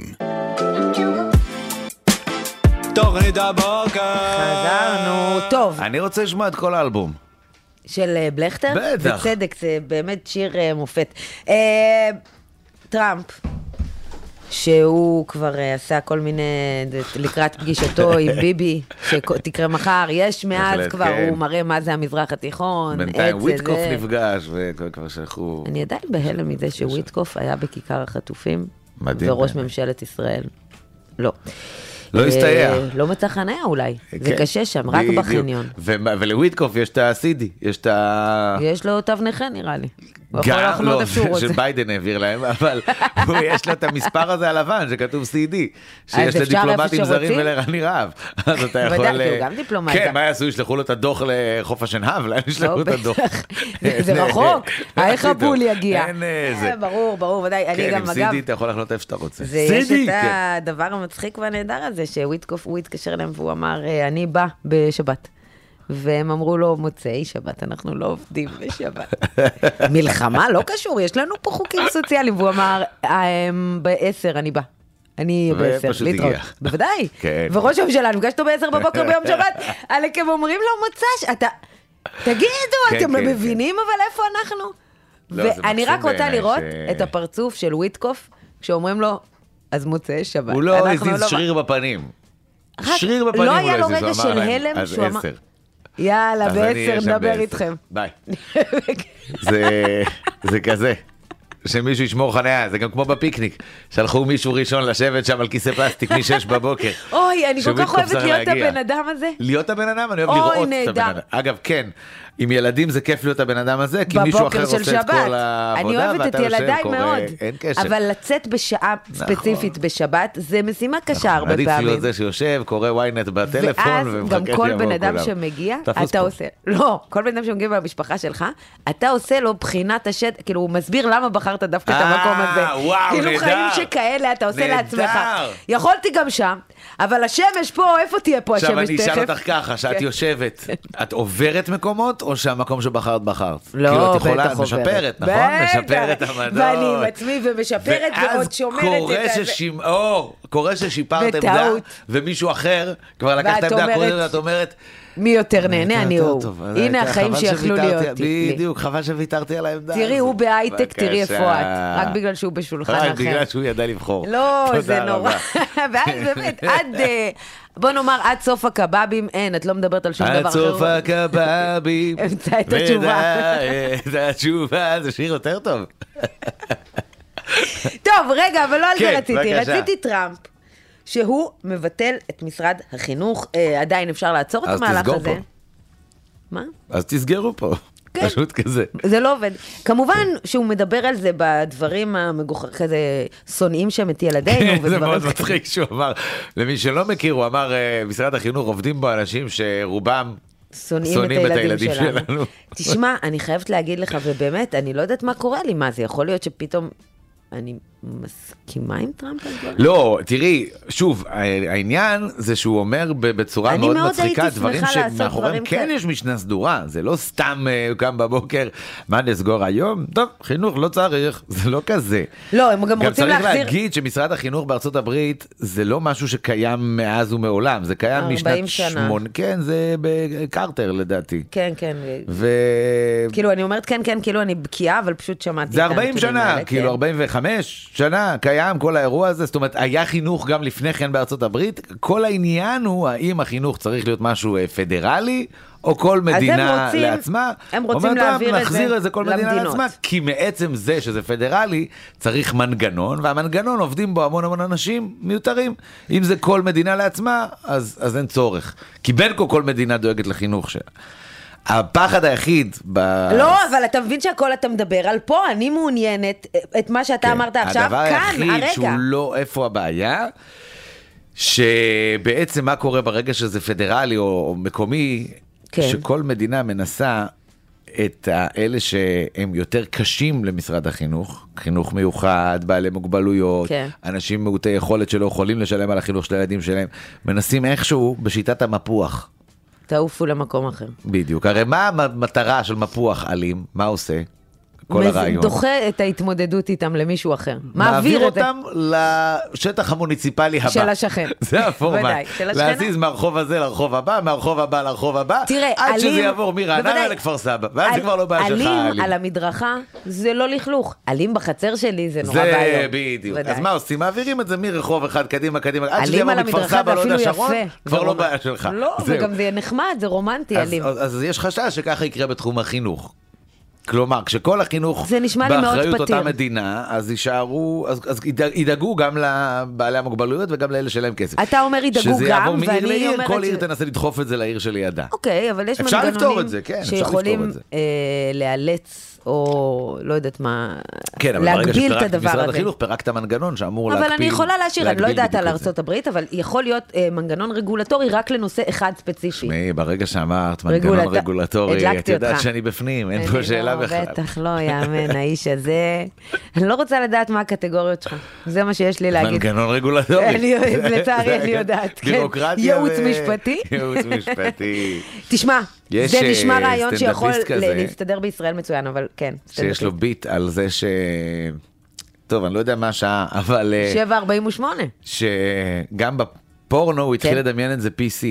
תוכנית הבוקר. חזרנו, טוב. אני רוצה לשמוע את כל האלבום. של בלכטר? בטח. בצדק, זה באמת שיר מופת. טראמפ, שהוא כבר עשה כל מיני, לקראת פגישתו עם ביבי, שתקרה מחר, יש מאז כבר, הוא מראה מה זה המזרח התיכון. בינתיים וויטקוף נפגש, וכבר שלחו... אני עדיין בהלם מזה שוויטקוף היה בכיכר החטופים, וראש ממשלת ישראל. לא. לא הסתייע. לא מצא חניה אולי, זה קשה שם, רק בחניון. ולוויטקוף יש את ה-CD, יש לו תו נכה נראה לי. גם, לא, של ביידן העביר להם, אבל יש לו את המספר הזה הלבן, שכתוב CD, שיש לדיפלומטים זרים ולרני רהב. אז אתה יכול... בדק, הוא גם דיפלומט. כן, מה יעשו? ישלחו לו את הדוח לחוף השנהב? לאן ישלחו את הדוח? זה רחוק, איך הבול יגיע? אין זה. ברור, ודאי. כן, עם CD אתה יכול לחנות איפה שאתה רוצה. יש את הדבר המצחיק והנהדר הזה, שוויטקוף, הוא התקשר להם והוא אמר, אני בא בשבת. והם אמרו לו, מוצאי שבת, אנחנו לא עובדים בשבת. מלחמה, לא קשור, יש לנו פה חוקים סוציאליים. והוא אמר, ב-10 אני בא. אני ב-10, להתראות. בוודאי. וראש הממשלה, נפגש אותו ב-10 בבוקר ביום שבת, הם אומרים לו מוצא, תגידו, אתם לא מבינים אבל איפה אנחנו? ואני רק רוצה לראות את הפרצוף של וויטקוף, כשאומרים לו, אז מוצאי שבת. הוא לא הזיז שריר בפנים. שריר בפנים לא היה לו רגע של הלם שהוא אמר, יאללה, ב-10 נדבר איתכם. ביי. זה כזה. שמישהו ישמור חניה, זה גם כמו בפיקניק. שלחו מישהו ראשון לשבת שם על כיסא פלסטיק מ-6 בבוקר. אוי, אני כל כך אוהבת להיות הבן אדם הזה. להיות הבן אדם? אני אוהב לראות את הבן אדם. אגב, כן, עם ילדים זה כיף להיות הבן אדם הזה, כי מישהו אחר עושה את כל העבודה, אני אוהבת את ילדיי מאוד, אין קשר. אבל לצאת בשעה ספציפית בשבת, זה משימה קשה הרבה פעמים. עדיף להיות זה שיושב, קורא וויינט בטלפון, ואז גם כל בן אדם שמגיע, אתה עושה, לא, כל בן אדם שמגיע במשפחה שלך, אתה עושה לו בחינת השד, כאילו הוא מסביר למה בחרת דווקא את המקום הזה. כאילו חיים שכאלה אתה עושה לעצמך. יכולתי גם שם, אבל השמש פה, איפה תהיה פה השמש תכף? עכשיו אני אשאל אותך ככה, שאת יושבת, את עוברת מקומות או שהמקום שבחרת בחרת? לא, בטח עוברת. משפרת, נכון? משפרת עמדות. ואני עם עצמי ומשפרת ועוד שומרת את זה. קורה ששיפרת עמדה, ומישהו אחר כבר לקח את העמדה הקודמת, ואת אומרת, מי יותר נהנה, אני הוא. הנה החיים שיכלו להיות. בדיוק, חבל שוויתרתי על העמדה. תראי, הוא בהייטק, תראי איפה את. רק בגלל שהוא בשולחן אחר. רק בגלל שהוא ידע לבחור. לא, זה נורא. ואז באמת, בוא נאמר, עד סוף הקבבים, אין, את לא מדברת על שום דבר אחר. עד סוף הקבבים. אמצא את התשובה. את התשובה, זה שיר יותר טוב. טוב, רגע, אבל לא על זה רציתי. רציתי טראמפ. שהוא מבטל את משרד החינוך, עדיין אפשר לעצור את המהלך הזה. אז תסגור פה. מה? אז תסגרו פה. כן. פשוט כזה. זה לא עובד. כמובן שהוא מדבר על זה בדברים כזה שונאים שם את ילדינו. זה מאוד מצחיק שהוא אמר, למי שלא מכיר, הוא אמר, משרד החינוך עובדים בו אנשים שרובם שונאים את הילדים שלנו. תשמע, אני חייבת להגיד לך, ובאמת, אני לא יודעת מה קורה לי, מה זה יכול להיות שפתאום... אני מסכימה עם טראמפ? לא, תראי, שוב, העניין זה שהוא אומר בצורה מאוד מצחיקה, דברים שמאחוריהם כן יש משנה סדורה, זה לא סתם קם בבוקר, מה נסגור היום? טוב, חינוך לא צריך, זה לא כזה. לא, הם גם רוצים להחזיר... גם צריך להגיד שמשרד החינוך בארצות הברית, זה לא משהו שקיים מאז ומעולם, זה קיים משנת 8, כן, זה בקרטר לדעתי. כן, כן. כאילו, אני אומרת כן, כן, כאילו אני בקיאה, אבל פשוט שמעתי. זה 40 שנה, כאילו 45 שנה קיים כל האירוע הזה, זאת אומרת, היה חינוך גם לפני כן בארצות הברית, כל העניין הוא, האם החינוך צריך להיות משהו פדרלי, או כל מדינה לעצמה, הם רוצים להעביר את זה כל מדינה לעצמה, כי מעצם זה שזה פדרלי, צריך מנגנון, והמנגנון עובדים בו המון המון אנשים מיותרים. אם זה כל מדינה לעצמה, אז אין צורך. כי בין כל מדינה דואגת לחינוך שלה. הפחד היחיד לא, אבל אתה מבין שהכל אתה מדבר על פה, אני מעוניינת את מה שאתה אמרת עכשיו, כאן, הרגע. הדבר היחיד שהוא לא איפה הבעיה, שבעצם מה קורה ברגע שזה פדרלי או מקומי, שכל מדינה מנסה את האלה שהם יותר קשים למשרד החינוך, חינוך מיוחד, בעלי מוגבלויות, אנשים מעוטי יכולת שלא יכולים לשלם על החינוך של הילדים שלהם, מנסים איכשהו בשיטת המפוח. תעופו למקום אחר. בדיוק. הרי מה המטרה של מפוח אלים? מה עושה? כל הרעיון. דוחה את ההתמודדות איתם למישהו אחר. מעביר אותם לשטח המוניציפלי הבא. של השכן. זה הפורמט. ודאי, של השכנה. להזיז מהרחוב הזה לרחוב הבא, מהרחוב הבא לרחוב הבא, תראה, עד שזה יעבור מרעננה לכפר סבא. ואז זה כבר לא בעיה שלך. אלים על המדרכה זה לא לכלוך. אלים בחצר שלי זה נורא בעיה. זה בדיוק. אז מה עושים? מעבירים את זה מרחוב אחד קדימה, עד שזה יעבור מכפר סבא, לא יודע שרון, כבר לא בעיה שלך. לא, וגם זה נחמד, זה רומנטי, אלים. אז יש חשש שככה יקרה בתחום החינוך. כלומר, כשכל החינוך באחריות אותה מדינה, אז יישארו, אז ידאגו גם לבעלי המוגבלויות וגם לאלה שלהם כסף. אתה אומר ידאגו גם, ואני אומרת כל עיר תנסה לדחוף את זה לעיר שלידה. אוקיי, אבל יש מנגנונים שיכולים לאלץ, או לא יודעת מה, להגביל את הדבר הזה. משרד החינוך פירק את המנגנון שאמור להגביל. אבל אני יכולה להשאיר, אני לא יודעת על ארצות הברית, אבל יכול להיות מנגנון רגולטורי רק לנושא אחד ספציפי. ברגע שאמרת מנגנון רגולטורי, את יודעת שאני בפנים, אין פה שאלה בכלל. בטח לא יאמן, האיש הזה. אני לא רוצה לדעת מה הקטגוריות שלך. זה מה שיש לי להגיד. מנגנון רגולטורי. לצערי אני יודעת. ייעוץ משפטי. ייעוץ משפטי. תשמע, זה נשמע רעיון שיכול להסתדר בישראל מצוין, אבל כן. שיש לו ביט על זה טוב, אני לא יודע מה השעה, אבל 7:48. שגם בפורנו הוא התחיל לדמיין את זה PC.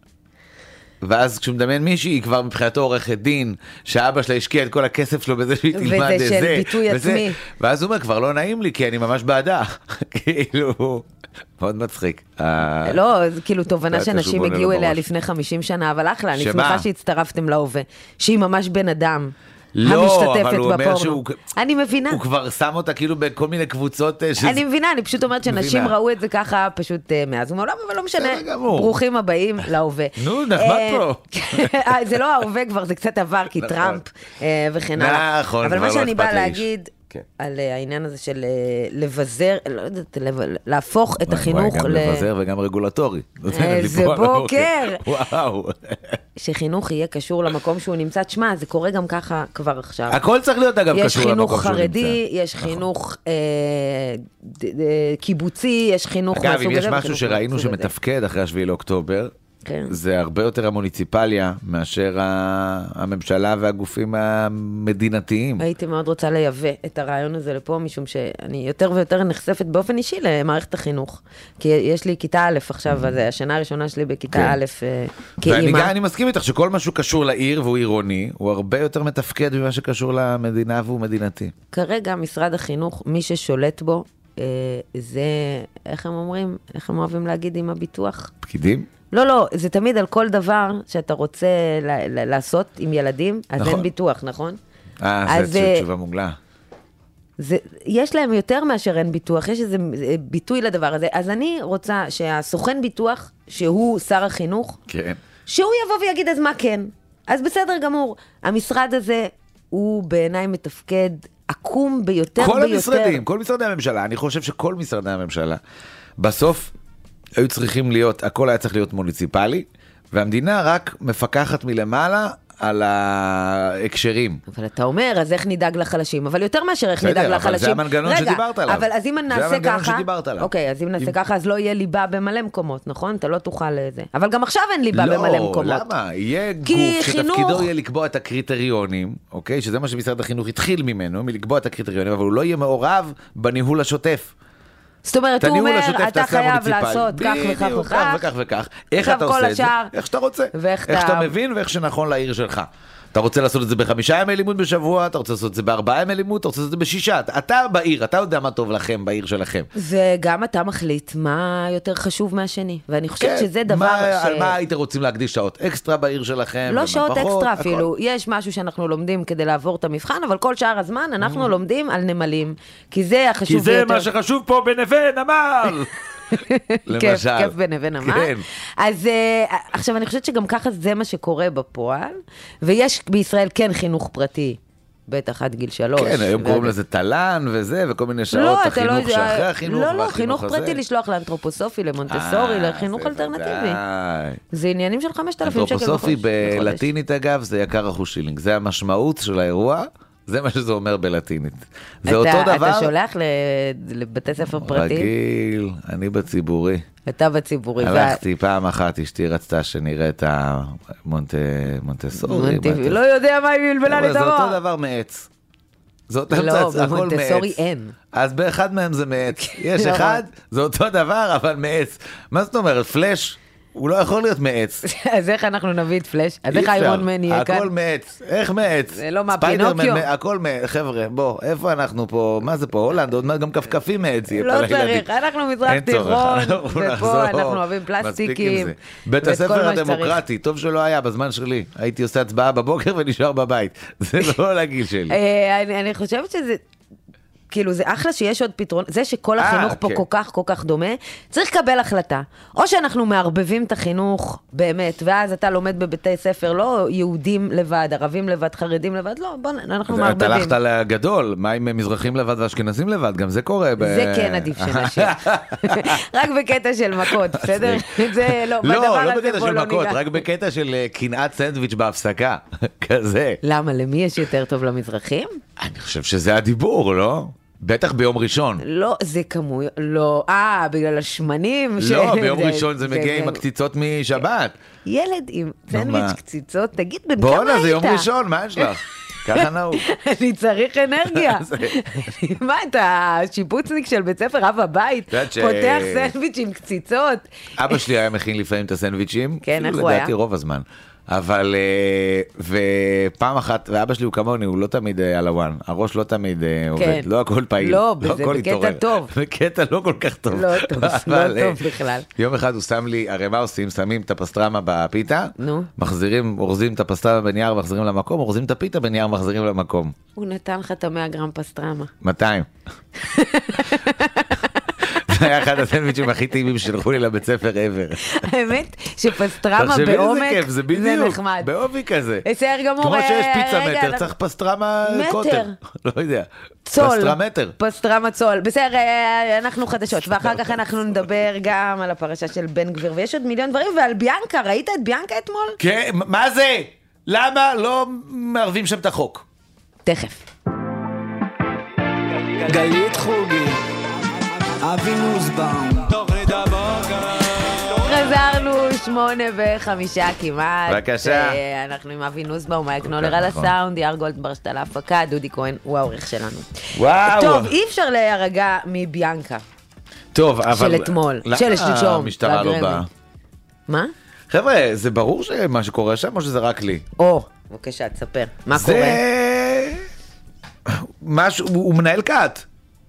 ואז כשהוא מדמיין מישהי, היא כבר מבחינתו עורכת דין, שאבא שלה השקיע את כל הכסף שלו בזה שהיא תלמד את זה. וזה של ביטוי עצמי. ואז הוא אומר, כבר לא נעים לי, כי אני ממש בעדה. כאילו, מאוד מצחיק. לא, כאילו תובנה שאנשים הגיעו אליה לפני 50 שנה, אבל אחלה, אני שמחה שהצטרפתם להווה. שהיא ממש בן אדם. לא, אבל הוא אומר שהוא... אני מבינה. הוא כבר שם אותה כאילו בכל מיני קבוצות... אני מבינה, אני פשוט אומרת שנשים ראו את זה ככה פשוט מאז ומעולם, אבל לא משנה. ברוכים הבאים להווה. נו, נחמד פה. זה לא ההווה כבר, זה קצת עבר, כי טראמפ וכן הלאה. נכון. אבל מה שאני באה להגיד... על העניין הזה של לבזר, לא יודעת, להפוך את החינוך גם לבזר וגם רגולטורי. זה בוקר. וואו. שחינוך יהיה קשור למקום שהוא נמצא. תשמע, זה קורה גם ככה כבר עכשיו. הכל צריך להיות אגב קשור למקום שהוא נמצא. יש חינוך חרדי, יש חינוך קיבוצי, יש חינוך... אגב, אם יש משהו שראינו שמתפקד אחרי 7 לאוקטובר, זה הרבה יותר המוניציפליה מאשר הממשלה והגופים המדינתיים. הייתי מאוד רוצה לייבא את הרעיון הזה לפה, משום שאני יותר ויותר נחשפת באופן אישי למערכת החינוך. כי יש לי כיתה א' עכשיו, אז השנה הראשונה שלי בכיתה א' כאימא. ואני מסכים איתך שכל משהו קשור לעיר והוא עירוני, הוא הרבה יותר מתפקד ממה שקשור למדינה והוא מדינתי. כרגע משרד החינוך, מי ששולט בו, זה, איך הם אומרים? איך הם אוהבים להגיד עם הביטוח? פקידים? לא, זה תמיד על כל דבר שאתה רוצה לעשות עם ילדים, אז אין ביטוח, נכון? זה תשובה מוגלה. יש להם יותר מאשר אין ביטוח, יש איזה ביטוי לדבר הזה, אז אני רוצה שהסוכן ביטוח, שהוא שר החינוך, שהוא יבוא ויגיד אז מה כן, אז בסדר גמור, המשרד הזה הוא בעיניי מתפקד עקום ביותר כל משרדי הממשלה, אני חושב שכל משרדי הממשלה, בסוף, היו צריכים להיות, הכל היה צריך להיות מוניציפלי, והמדינה רק מפקחת מלמעלה על ההקשרים. אבל אתה אומר, אז איך נדאג לחלשים? אבל יותר מאשר איך נדאג לחלשים. אבל זה המנגנון שדיברת עליו. אבל אז אם נעשה ככה, אוקיי, אז אם נעשה ככה, אז לא יהיה ליבה במלא מקומות, נכון? אתה לא תוכל לזה. אבל גם עכשיו אין ליבה במלא מקומות. לא, למה? יהיה גוף שתפקידו יהיה לקבוע את הקריטריונים, אוקיי? שזה מה שמשרד החינוך התחיל ממנו, מלקבוע את הקריטריונים, אבל הוא לא יהיה מעורב בניהול השוטף. זאת אומרת, הוא אומר, אתה חייב לעשות כך וכך וכך, וכך וכך, איך אתה עושה את זה? איך שאתה רוצה, איך שאתה מבין ואיך שנכון לעיר שלך. אתה רוצה לעשות את זה ב5 ימי לימוד בשבוע, אתה רוצה לעשות את זה ב4 ימי לימוד, אתה רוצה לעשות את זה ב6. אתה בעיר, אתה יודע מה טוב לכם בעיר שלכם. וגם אתה מחליט מה יותר חשוב מהשני, ואני חושבת שזה דבר על מה הייתם רוצים להקדיש שעות אקסטרה בעיר שלכם? לא שעות אקסטרה אפילו, יש משהו שאנחנו לומדים כדי לעבור את המבחן, אבל כל שאר הזמן אנחנו לומדים על נמלים, כי זה החשוב ביותר. כי זה מה שחשוב פה בנווה נמל. כיף בנווה נמל. אז עכשיו אני חושבת שגם ככה זה מה שקורה בפועל, ויש בישראל כן חינוך פרטי, בטח עד גיל 3. כן, היום קוראים לזה תל"ן וזה, וכל מיני שעות החינוך שאחרי החינוך. לא, חינוך פרטי לשלוח לאנתרופוסופי, למונטסורי, לחינוך אלטרנטיבי. זה עניינים של 5,000 שקל בחודש. אנתרופוסופי בלטינית אגב, זה יקר אחוז שילינג, זה המשמעות של האירוע. זה מה שזה אומר בלטינית. זה אותו דבר... אתה שולח לבתי ספר פרטיים? רגיל, אני בציבורי. אתה בציבורי. הלכתי פעם אחת, אשתי רצתה שנראה את המונטסורי. לא יודע מה היא מלבלה לי את המוח. זה אותו דבר מעץ. זאת המצאה, לא, הכל במונטסורי מעץ. אין. אז באחד מהם זה מעץ. יש אחד, זה אותו דבר, אבל מעץ. מה זאת אומרת? פלאש, הוא לא יכול להיות מעץ. אז איך אנחנו נביא את פלאש? אז איך איירון מן יהיה כאן? הכל מעץ. איך מעץ? זה לא מה, פינוקיו? הכל מעץ. חבר'ה, בוא, איפה אנחנו פה? מה זה פה? הולנד, עוד מעט גם כפכפים מעץ. לא צריך, אנחנו מזרח תיכון, ופה אנחנו אוהבים פלסטיקים. בית הספר הדמוקרטי, טוב שלא היה בזמן שלי. הייתי עושה הצבעה בבוקר ונשאר בבית. זה לא לגיל שלי. אני חושבת שזה... כאילו, זה אחלה שיש עוד פתרון, זה שכל החינוך פה כל כך דומה, צריך לקבל החלטה. או שאנחנו מערבבים את החינוך באמת, ואז אתה לומד בבתי ספר, לא יהודים לבד, ערבים לבד, חרדים לבד, לא, בוא, אנחנו מערבבים. אתה הלכת לגדול, מה עם מזרחים לבד ואשכנזים לבד? גם זה קורה. זה כן עדיף שנשאר. רק בקטע של מכות, בסדר? זה לא, לא בקטע של מכות, רק בקטע של קנאת סנדוויץ' בהפסקה, כזה. למה, למי יש יותר טוב למזרחים? אני חושב שזה הדיבור, לא? בטח ביום ראשון. לא, זה כמוי, לא, בגלל השמנים. לא, ביום ראשון זה מגיע עם הקציצות משבת. ילד עם סנדוויץ' קציצות, תגיד בן כמה היית? בואנה, זה יום ראשון, מה יש לך? ככה נהוג. אני צריך אנרגיה. מה, אתה שיפוצניק של בית ספר, אב הבית, פותח סנדוויץ' עם קציצות. אבא שלי היה מכין לפעמים את הסנדוויצ'ים. כן, איך הוא היה? לדעתי רוב הזמן. אבל, ופעם אחת, ואבא שלי הוא כמוני, הוא לא תמיד על הוואן, הראש לא תמיד עובד, לא הכל פעיל. לא, זה בקטע טוב. בקטע לא כל כך טוב. לא טוב, לא טוב בכלל. יום אחד הוא שם לי, הרי מה עושים? שמים את הפסטרמה בפיתה, מחזירים, אורזים את הפסטרמה בנייר, מחזירים למקום, אורזים את הפיתה בנייר, מחזירים למקום. הוא נתן לך את 100 גרם פסטרמה. 200. זה היה אחד הסנדוויצ'ים הכי טעימים שלחו לי לבית ספר ever. האמת שפסטרמה בעומק זה נחמד. בעובי כזה. בסדר גמור. כמו שיש פיצה מטר, צריך פסטרמה קוטר. לא יודע. פסטרמטר. פסטרמה צול. בסדר, אנחנו חדשות, ואחר כך אנחנו נדבר גם על הפרשה של בן גביר, ויש עוד מיליון דברים, ועל ביאנקה, ראית את ביאנקה אתמול? כן, מה זה? למה לא מערבים שם את החוק? תכף. גלית חוגי, אבי נוסבאום, תוכנית הבוקר. חזרנו 8:05 כמעט. בבקשה. אנחנו עם אבי נוסבאום, מייק נולר על הסאונד, יאר גולדברשט על ההפקה, דודי כהן הוא העורך שלנו. וואו. טוב, אי אפשר להירגע מביאנקה. טוב, אבל... של אתמול, של שלשום. המשטרה לא באה. מה? חבר'ה, זה ברור שמה שקורה שם, או שזה רק לי? בבקשה, תספר. מה קורה? זה... משהו, הוא מנהל קאט.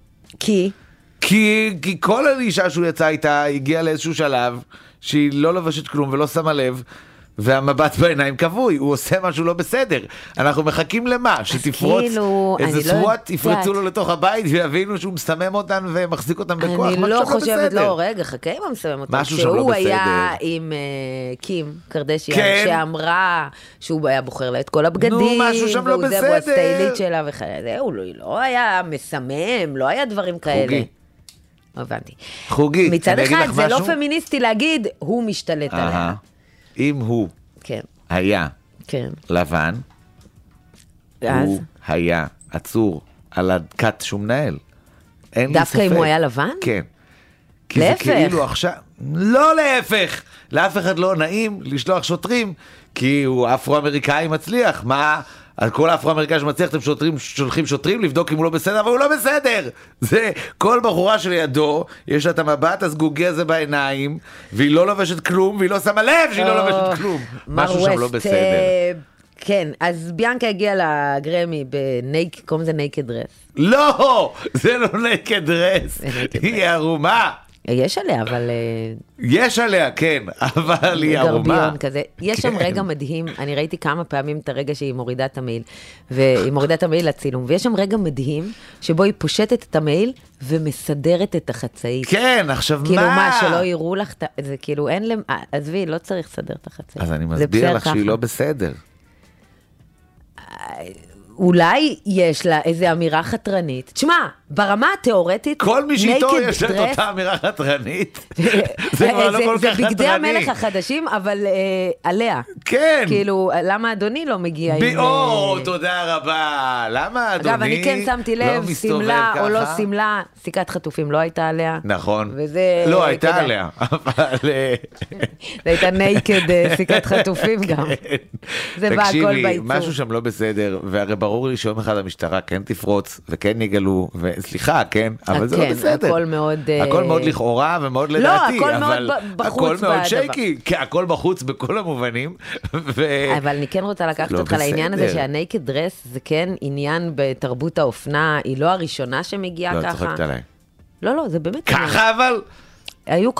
כי כל האישה שהוא יצא איתה הגיעה לאיזשהו שלב שהיא לא לבשת כלום ולא שמה לב, והמבט בעיניים כבוי, הוא עושה משהו לא בסדר. אנחנו מחכים למה? שתפרוץ איזה סוואט, יפרצו לו לתוך הבית ויבינו שהוא מסמם אותן ומחזיק אותן בכוח. אני לא חושבת, לא, רגע, חכה אם הוא מסמם אותן. משהו שם לא בסדר. שהוא היה עם קים קרדשיאן, שאמרה שהוא היה בוחר לה את כל הבגדים, משהו שם לא בסדר. והוא הסטיילית שלה וכאלה. הוא לא היה מסמם, לא היה דברים כאלה. הבנתי. חוגי, מצד אחד זה לא פמיניסטי להגיד, הוא משתלט עליה. אם הוא היה לבן, הוא היה עצור על הקאט שהוא מנהל. דווקא אם הוא היה לבן? כן. כי זה כאילו עכשיו... לא להפך! לאף אחד לא נעים לשלוח שוטרים, כי הוא אפרו-אמריקאי מצליח. מה? על כל האפרו-אמריקאי שמצליח אתם שולחים שוטרים לבדוק אם הוא לא בסדר, אבל הוא לא בסדר! זה כל בחורה שלידו, יש לה את המבט הסגוגי הזה בעיניים, והיא לא לובשת כלום, והיא לא שמה לב שהיא לא לובשת כלום. משהו שם לא בסדר. כן, אז ביאנקה הגיעה לגרמי קוראים זה נייקד דרס. לא! זה לא נייקד דרס. היא ערומה. יש עליה, אבל... יש עליה, כן, אבל היא ערומה. גרביון כזה. יש שם רגע מדהים, אני ראיתי כמה פעמים את הרגע שהיא מורידה את המעיל, והיא מורידה את המעיל לצילום, ויש שם רגע מדהים, שבו היא פושטת את המעיל, ומסדרת את החצאית. כן, עכשיו מה? כאילו מה, שלא יראו לך, זה כאילו אין להם, עזבי, לא צריך לסדר את החצאית. אז אני מסביר לך שהיא לא בסדר. אולי יש לה איזו אמירה חתרנית. תשמע, ברמה התיאורטית, כל מי שאיתו יש את אותה אמירה חתרנית, זה כבר לא כל כך חתרני. זה בגדי המלך החדשים, אבל עליה. כן. כאילו, למה אדוני לא מגיע עם... תודה רבה. למה אדוני אגב, אני כן שמתי לב, סמלה או לא סמלה, סיכת חטופים לא הייתה עליה. נכון. לא הייתה עליה, אבל... זה הייתה נייקד סיכת חטופים גם. זה בא הכל בעיצור. תקשיבי, משהו שם לא בסדר, והרי ברור לי שיום אחד המשטרה כן תפרוץ, וכן יגלו, סליחה, כן, אבל זה לא בסדר. הכל מאוד לכאורה ומאוד לדעתי, לא, הכל מאוד בחוץ. הכל מאוד שייקי, כי הכל בחוץ בכל המובנים. אבל אני כן רוצה לקחת אותך לעניין הזה שהנייקד דרס זה כן עניין בתרבות האופנה, היא לא הראשונה שמגיעה ככה. לא, צוחקת עליי. לא, זה באמת... ככה אבל... היו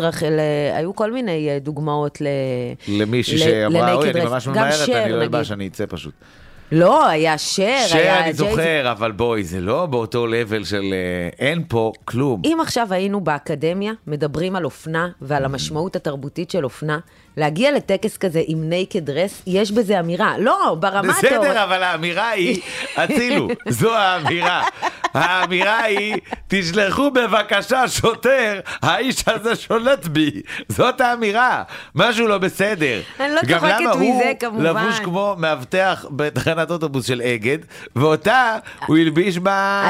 כל מיני דוגמאות למישהי שאמרה, אוי, אני ממש ממהרת, אני לא יודע שאני אצא פשוט. לא, היה שר, אני זוכר, אבל בואי, זה לא באותו לבל של אין פה כלום. אם עכשיו היינו באקדמיה, מדברים על אופנה ועל המשמעות התרבותית של אופנה, להגיע לטקס כזה עם נייקד דרס, יש בזה אמירה. לא, ברמה התיאורטית. בסדר, אבל האמירה היא, הצילו, זו האמירה. האמירה היא, תשלחו בבקשה שוטר, האיש הזה שולט בי. זאת האמירה. משהו לא בסדר. אני לא צוחקת מזה, כמובן. גם למה הוא לבוש כמו מאבטח בתחנת אוטובוס של אגד, ואותה הוא ילביש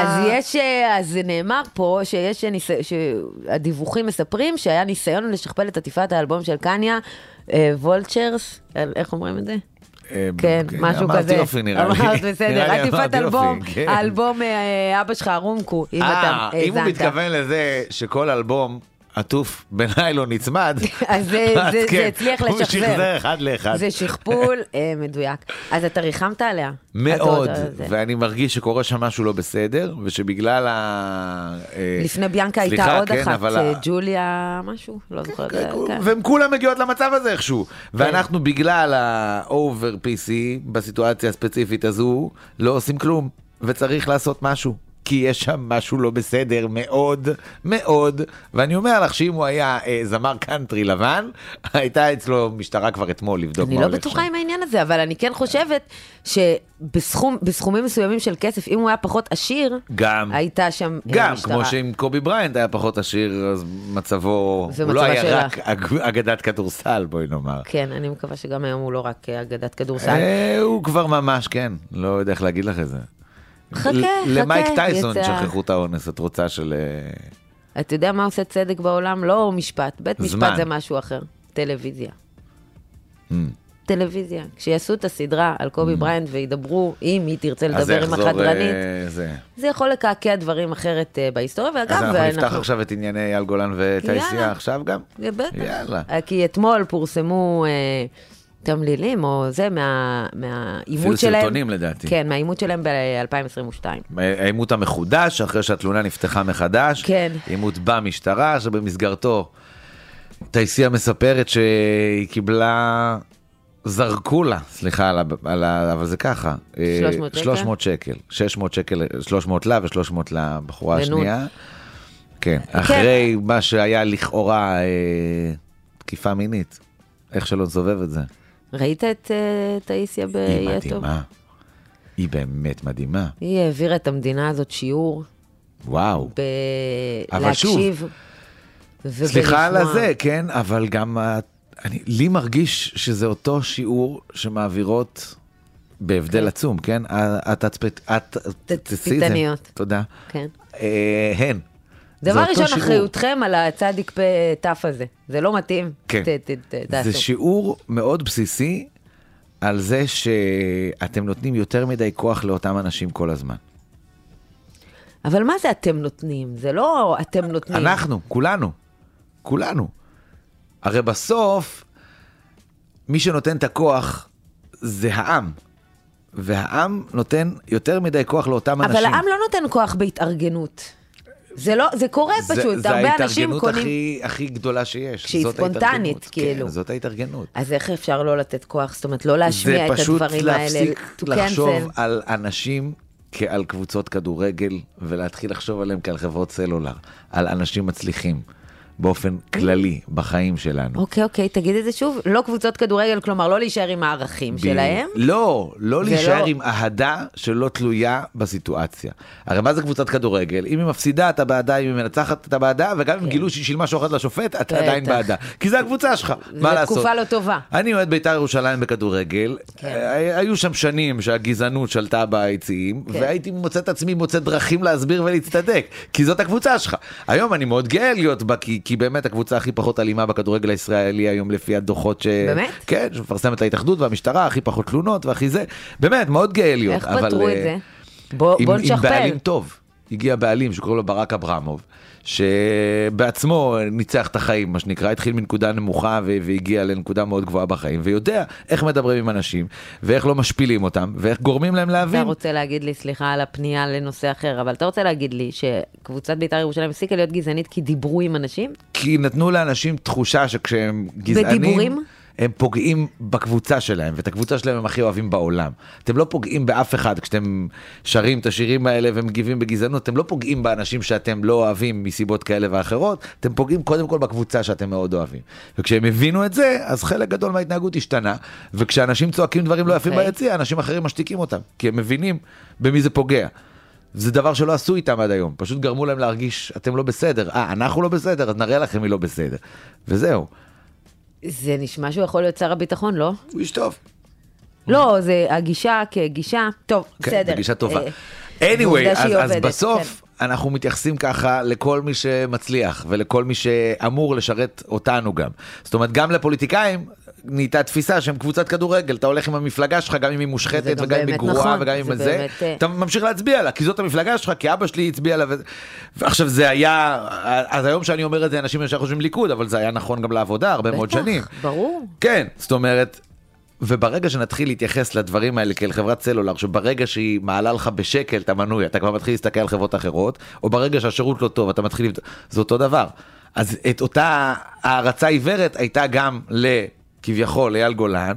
אז נאמר פה שהדיווחים מספרים שהיה ניסיון לשכפל את עטיפת האלבום של קניה, וולצ'רס, איך אומרים את זה? כן, משהו כזה. אמרתי יופי נראה לי. אמרת בסדר, עטיפת אלבום, האלבום אבא שלך הרומקו, אם אתה האזנת. אם הוא מתכוון לזה שכל אלבום עטוף בניילון נצמד, אז זה הצליח לשחזר. הוא שחזר אחד לאחד. זה שכפול מדויק. אז אתה ריחמת עליה? מאוד, ואני מרגיש שקורה שם משהו לא בסדר, ושבגלל לפני ביאנקה הייתה עוד אחת, ג'וליה משהו, לא זוכרת. והם כולם מגיעות למצב הזה איכשהו. ואנחנו בגלל ה-over PC, בסיטואציה הספציפית הזו, לא עושים כלום, וצריך לעשות משהו. כי יש שם משהו לא בסדר מאוד מאוד, ואני אומר לך שאם הוא היה זמר קאנטרי לבן, הייתה אצלו משטרה כבר אתמול לבדוק מה הולך שם. אני לא בטוחה עם העניין הזה, אבל אני כן חושבת שבסכומים מסוימים של כסף, אם הוא היה פחות עשיר, הייתה שם גם, משטרה. כמו שאם קובי בריינט היה פחות עשיר, אז מצבו, הוא לא היה רק אגדת כדורסל, בואי נאמר. כן, אני מקווה שגם היום הוא לא רק אגדת כדורסל. הוא כבר ממש, כן, לא יודע איך להגיד לך את זה. חכה, למייק טייסון שכחו את האונס, את רוצה של... אתה יודע מה עושה צדק בעולם? לא משפט, בית משפט זה משהו אחר. טלוויזיה. טלוויזיה. כשיעשו את הסדרה על קובי בריינט וידברו, אם היא תרצה לדבר עם החדרנית, זה יכול לקעקע דברים אחרת בהיסטוריה, ואגב... אז אנחנו נפתח עכשיו את ענייני אייל גולן וטייסיה עכשיו גם? יאללה. כי אתמול פורסמו... תמלילים, או זה, מהאימות שלהם. אפילו סרטונים לדעתי. כן, מהאימות שלהם ב-2022. האימות המחודש, אחרי שהתלונה נפתחה מחדש. כן. אימות במשטרה, שבמסגרתו טייסיה מספרת שהיא קיבלה, זרקו לה, סליחה, אבל זה ככה. 300 שקל. 600 שקל, 300 לה ו300 לבחורה השנייה. כן. אחרי מה שהיה לכאורה תקיפה מינית. איך שלא נסובב את זה. ראית את טייסיה ביתו? היא מדהימה. היא באמת מדהימה. היא העבירה את המדינה הזאת שיעור. וואו. להקשיב. סליחה על הזה, כן, אבל גם לי מרגיש שזה אותו שיעור שמעבירות בהבדל עצום, כן? תצפיתניות. תודה. כן. הן. דבר ראשון, אחריותכם על הצדיק פטף הזה. זה לא מתאים. כן. זה שיעור מאוד בסיסי על זה שאתם נותנים יותר מדי כוח לאותם אנשים כל הזמן. אבל מה זה אתם נותנים? זה לא אתם נותנים. אנחנו, כולנו. הרי בסוף, מי שנותן את הכוח זה העם. והעם נותן יותר מדי כוח לאותם אנשים. אבל העם לא נותן כוח בהתארגנות. זה קורה פשוט, הרבה אנשים קונים... זה ההתארגנות הכי גדולה שיש. כשהיא ספונטנית, כאילו. כן, זאת ההתארגנות. אז איך אפשר לא לתת כוח? זאת אומרת, לא להשמיע את הדברים האלה. זה פשוט להפסיק לחשוב על אנשים כעל קבוצות כדורגל, ולהתחיל לחשוב עליהם כעל חברות סלולר, על אנשים מצליחים. באופן כללי בחיים שלנו. אוקיי, תגיד את זה שוב. לא קבוצות כדורגל, כלומר, לא להישאר עם הערכים שלהם. לא להישאר עם אהדה שלא תלויה בסיטואציה. הרי מה זה קבוצת כדורגל? אם היא מפסידה, אתה בעדה, אם היא מנצחת, אתה בעדה, וגם אם גילו שהיא שילמה שוחד לשופט, אתה עדיין בעדה. כי זה הקבוצה שלך, מה לעשות? זה תקופה לא טובה. אני אוהד בית"ר ירושלים בכדורגל, היו שם שנים שהגזענות שלטה ביציעים, והייתי מוצא את עצמי, מוצא דרכים להסביר ולהצטדק, כי זאת הקבוצה שלך. היום אני מאוד גאה להיות בה, כי באמת הקבוצה הכי פחות אלימה בכדורגל הישראלי היום לפי הדוחות באמת? כן, שמפרסמת ההתאחדות והמשטרה, הכי פחות תלונות והכי זה. באמת, מאוד גאה להיות. איך פתרו את זה? בוא נשכפל. עם בעלים טוב. הגיע בעלים שקוראים לו ברק אברמוב, שבעצמו ניצח את החיים, מה שנקרא, התחיל מנקודה נמוכה והגיע לנקודה מאוד גבוהה בחיים, ויודע איך מדברים עם אנשים, ואיך לא משפילים אותם, ואיך גורמים להם להבין. אתה רוצה להגיד לי, סליחה על הפנייה לנושא אחר, אבל אתה רוצה להגיד לי שקבוצת בית"ר ירושלים הפסיקה להיות גזענית כי דיברו עם אנשים? כי נתנו לאנשים תחושה שכשהם גזענים... בדיבורים? הם פוגעים בקבוצה שלהם, ואת הקבוצה שלהם הם הכי אוהבים בעולם. אתם לא פוגעים באף אחד, כשאתם שרים את השירים האלה ומגיבים בגזענות, אתם לא פוגעים באנשים שאתם לא אוהבים מסיבות כאלה ואחרות, אתם פוגעים קודם כל בקבוצה שאתם מאוד אוהבים. וכשהם הבינו את זה, אז חלק גדול מההתנהגות השתנה, וכשאנשים צועקים דברים לא יפים ביציע, אנשים אחרים משתיקים אותם, כי הם מבינים במי זה פוגע. זה דבר שלא עשו איתם עד היום, פשוט גרמו להם להרגיש, אתם לא בסדר, אנחנו לא בסדר, אז נראה לכם מי לא בסדר. וזהו. זה נשמע שהוא יכול להיות שר הביטחון, לא? הוא איש טוב. לא, זה הגישה כגישה, טוב, כן, בסדר. גישה טובה. anyway, אז בסוף אנחנו מתייחסים ככה לכל מי שמצליח, ולכל מי שאמור לשרת אותנו גם. זאת אומרת, גם לפוליטיקאים נהייתה תפיסה שהם קבוצת כדורגל, אתה הולך עם המפלגה שלך, גם אם היא מושחתת, וגם אם היא גרועה, וגם אם זה, אתה ממשיך להצביע לה, כי זאת המפלגה שלך, כי אבא שלי הצביע לה, ועכשיו זה היה, אז היום שאני אומר את זה, אנשים ישר חושבים ליכוד, אבל זה היה נכון גם לעבודה, הרבה מאוד שנים. ברור. כן, זאת אומרת, וברגע שנתחיל להתייחס לדברים האלה כאל חברת סלולר, שברגע שהיא מעלה לך בשקל את המנוי, אתה כבר מתחיל להסתכל על חברות אחרות, או ברגע שהשירות לא טוב, אתה מתחיל, זה אותו דבר. אז את אותה הערצה עיוורת הייתה גם כביכול אייל גולן,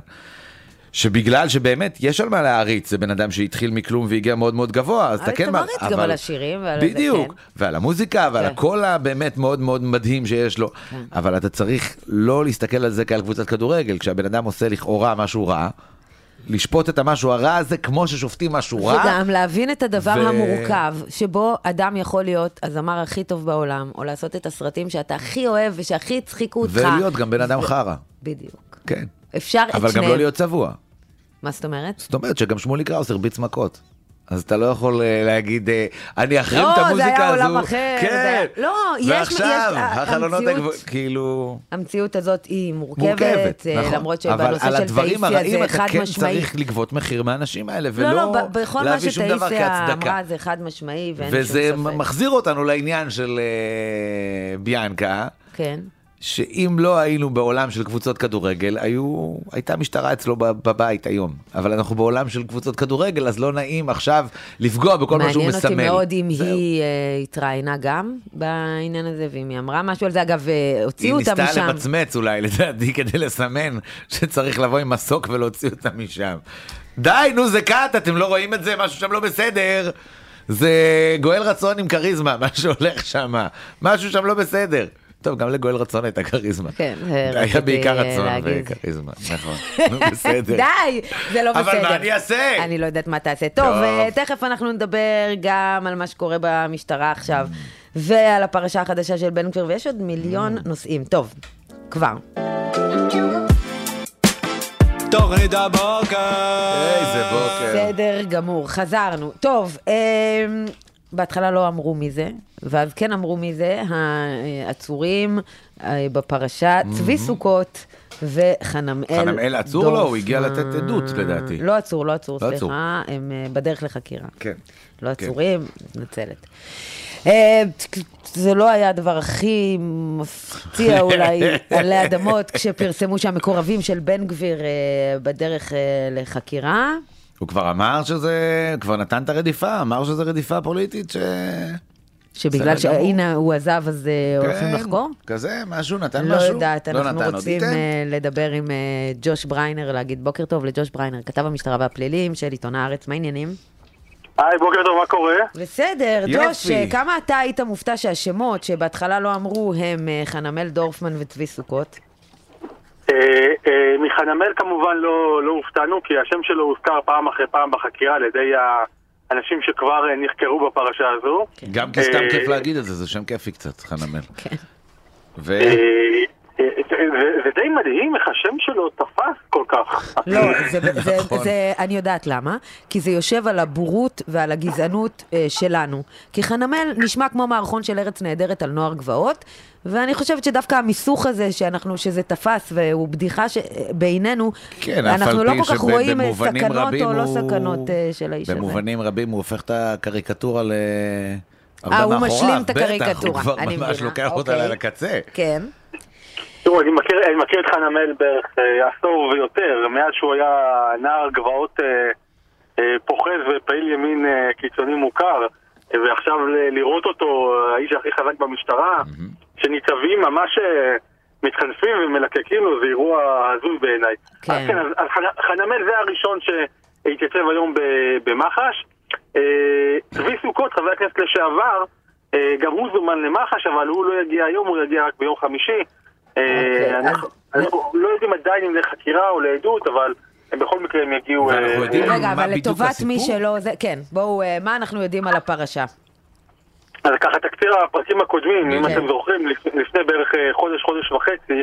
שבגלל שבאמת יש על מה להעריץ, זה בן אדם שהתחיל מכלום והגיע מאוד מאוד גבוה, אז אתה כן... מעריץ גם על השירים ועל... בדיוק, ועל המוזיקה ועל הכל הבאמת מאוד מאוד מדהים שיש לו, אבל אתה צריך לא להסתכל על זה כעל קבוצת כדורגל, כשהבן אדם עושה לכאורה משהו רע, לשפוט את המשהו הרע הזה כמו ששופטים משהו רע. וגם להבין את הדבר המורכב, שבו אדם יכול להיות הזמר הכי טוב בעולם, או לעשות את הסרטים שאתה הכי אוהב ושהכי הצחיקו אותך. ולהיות גם בן אדם חרא. בדיוק. כן. אפשר את שניהם. אבל גם לא להיות צבוע. מה זאת אומרת? זאת אומרת שגם שמולי קראוס הרביץ מכות. אז אתה לא יכול להגיד, אני אחרים את המוזיקה הזו. לא, זה היה עולם אחר. כן. לא, ועכשיו, החלונות כאילו... המציאות הזאת היא מורכבת, למרות שבנושא של תאיסיה זה חד משמעי. אתה כן צריך לגבות מחיר מהאנשים האלה, ולא להביא שום דבר כהצדקה. אמרה זה חד משמעי, ואין שום ספק. וזה מחזיר אותנו לעניין של ביאנקה. כן. שאם לא היינו בעולם של קבוצות כדורגל, הייתה משטרה אצלו בבית היום. אבל אנחנו בעולם של קבוצות כדורגל, אז לא נעים עכשיו לפגוע בכל מה שהוא מסמל. מעניין אותי מאוד אם היא התראיינה גם בעניין הזה, ואם היא אמרה משהו על זה, אגב, הוציאו אותה משם. היא ניסתה למצמץ אולי, לדעתי, כדי לסמן שצריך לבוא עם מסוק ולהוציא אותה משם. די, נו, זה קאט, אתם לא רואים את זה, משהו שם לא בסדר. זה גואל רצון עם קריזמה, מה שהולך שם. משהו שם לא בסדר. טוב, גם לגואל רצון הייתה קריזמה. כן, היה בעיקר רצון וקריזמה, נכון. בסדר. די, זה לא בסדר. אבל מה אני אעשה? אני לא יודעת מה תעשה. טוב, תכף אנחנו נדבר גם על מה שקורה במשטרה עכשיו, ועל הפרשה החדשה של בן גביר, ויש עוד מיליון נושאים. טוב, כבר. תוכנית הבוקר. איזה בוקר. בסדר גמור, חזרנו. טוב, בהתחלה לא אמרו מי זה, ואז כן אמרו מי זה, העצורים בפרשה, צבי סוכות וחנמאל דורפמן. חנמאל עצור לו, הוא הגיע לתת עדות לדעתי. לא עצור, סליחה, הם בדרך לחקירה. כן. לא עצורים, נצלת. זה לא היה הדבר הכי מפתיע אולי עלי אדמות, כשפרסמו שהמקורבים של בן גביר בדרך לחקירה. הוא כבר אמר שזה, כבר נתן את הרדיפה, אמר שזה רדיפה פוליטית שבגלל שהנה הוא עזב אז הולכים לחקור? כזה, משהו, נתן לא משהו? יודעת, אנחנו רוצים לדבר עם ג'וש בריינר, להגיד בוקר טוב לג'וש בריינר, כתב המשטרה והפלילים של עיתון הארץ, מה העניינים? היי, בוקר טוב, מה קורה? בסדר, דוש, כמה אתה היית מופתע שהשמות שבהתחלה לא אמרו הם חנמל דורפמן וצבי סוכות? מחנמל כמובן לא הופתענו, כי השם שלו הוזכר פעם אחרי פעם בחקירה על ידי האנשים שכבר נחקרו בפרשה הזו. גם כי סתם כיף להגיד את זה, זה שם כיפי קצת, חנמל. כן. זה די מדהים איך השם שלו תפס כל כך. לא, אני יודעת למה, כי זה יושב על הבורות ועל הגזענות שלנו. כי חנמל נשמע כמו מערכון של ארץ נהדרת על נוער גבעות, ואני חושבת שדווקא המיסוך הזה שזה תפס והוא בדיחה בעינינו, אנחנו לא כל כך רואים סכנות או לא סכנות של האיש הזה. במובנים רבים הוא הופך את הקריקטורה הוא משלים את הקריקטורה. הוא כבר ממש לוקח אותה לקצה. כן. תראו, אני מכיר את חנמל בערך עשור ויותר, מאז שהוא היה נער גבעות פוחז ופעיל ימין קיצוני מוכר, ועכשיו לראות אותו, האיש הכי חזק במשטרה, שניצבים ממש מתחנפים ומלקקים לו, זה אירוע הזוי בעיניי. כן. אז חנמל זה הראשון שהתייצב היום במח"ש. צבי סוכות, חבר הכנסת לשעבר, גם הוא זומן למח"ש, אבל הוא לא יגיע היום, הוא יגיע רק ביום חמישי. אנחנו לא יודעים עדיין אם לחקירה או לעדות, אבל בכל מקרה הם יגיעו... רגע, אבל לטובת מי שלא... כן, בואו, מה אנחנו יודעים על הפרשה? אז ככה תקציר הפרקים הקודמים, אם אתם זוכרים, לפני בערך חודש וחצי,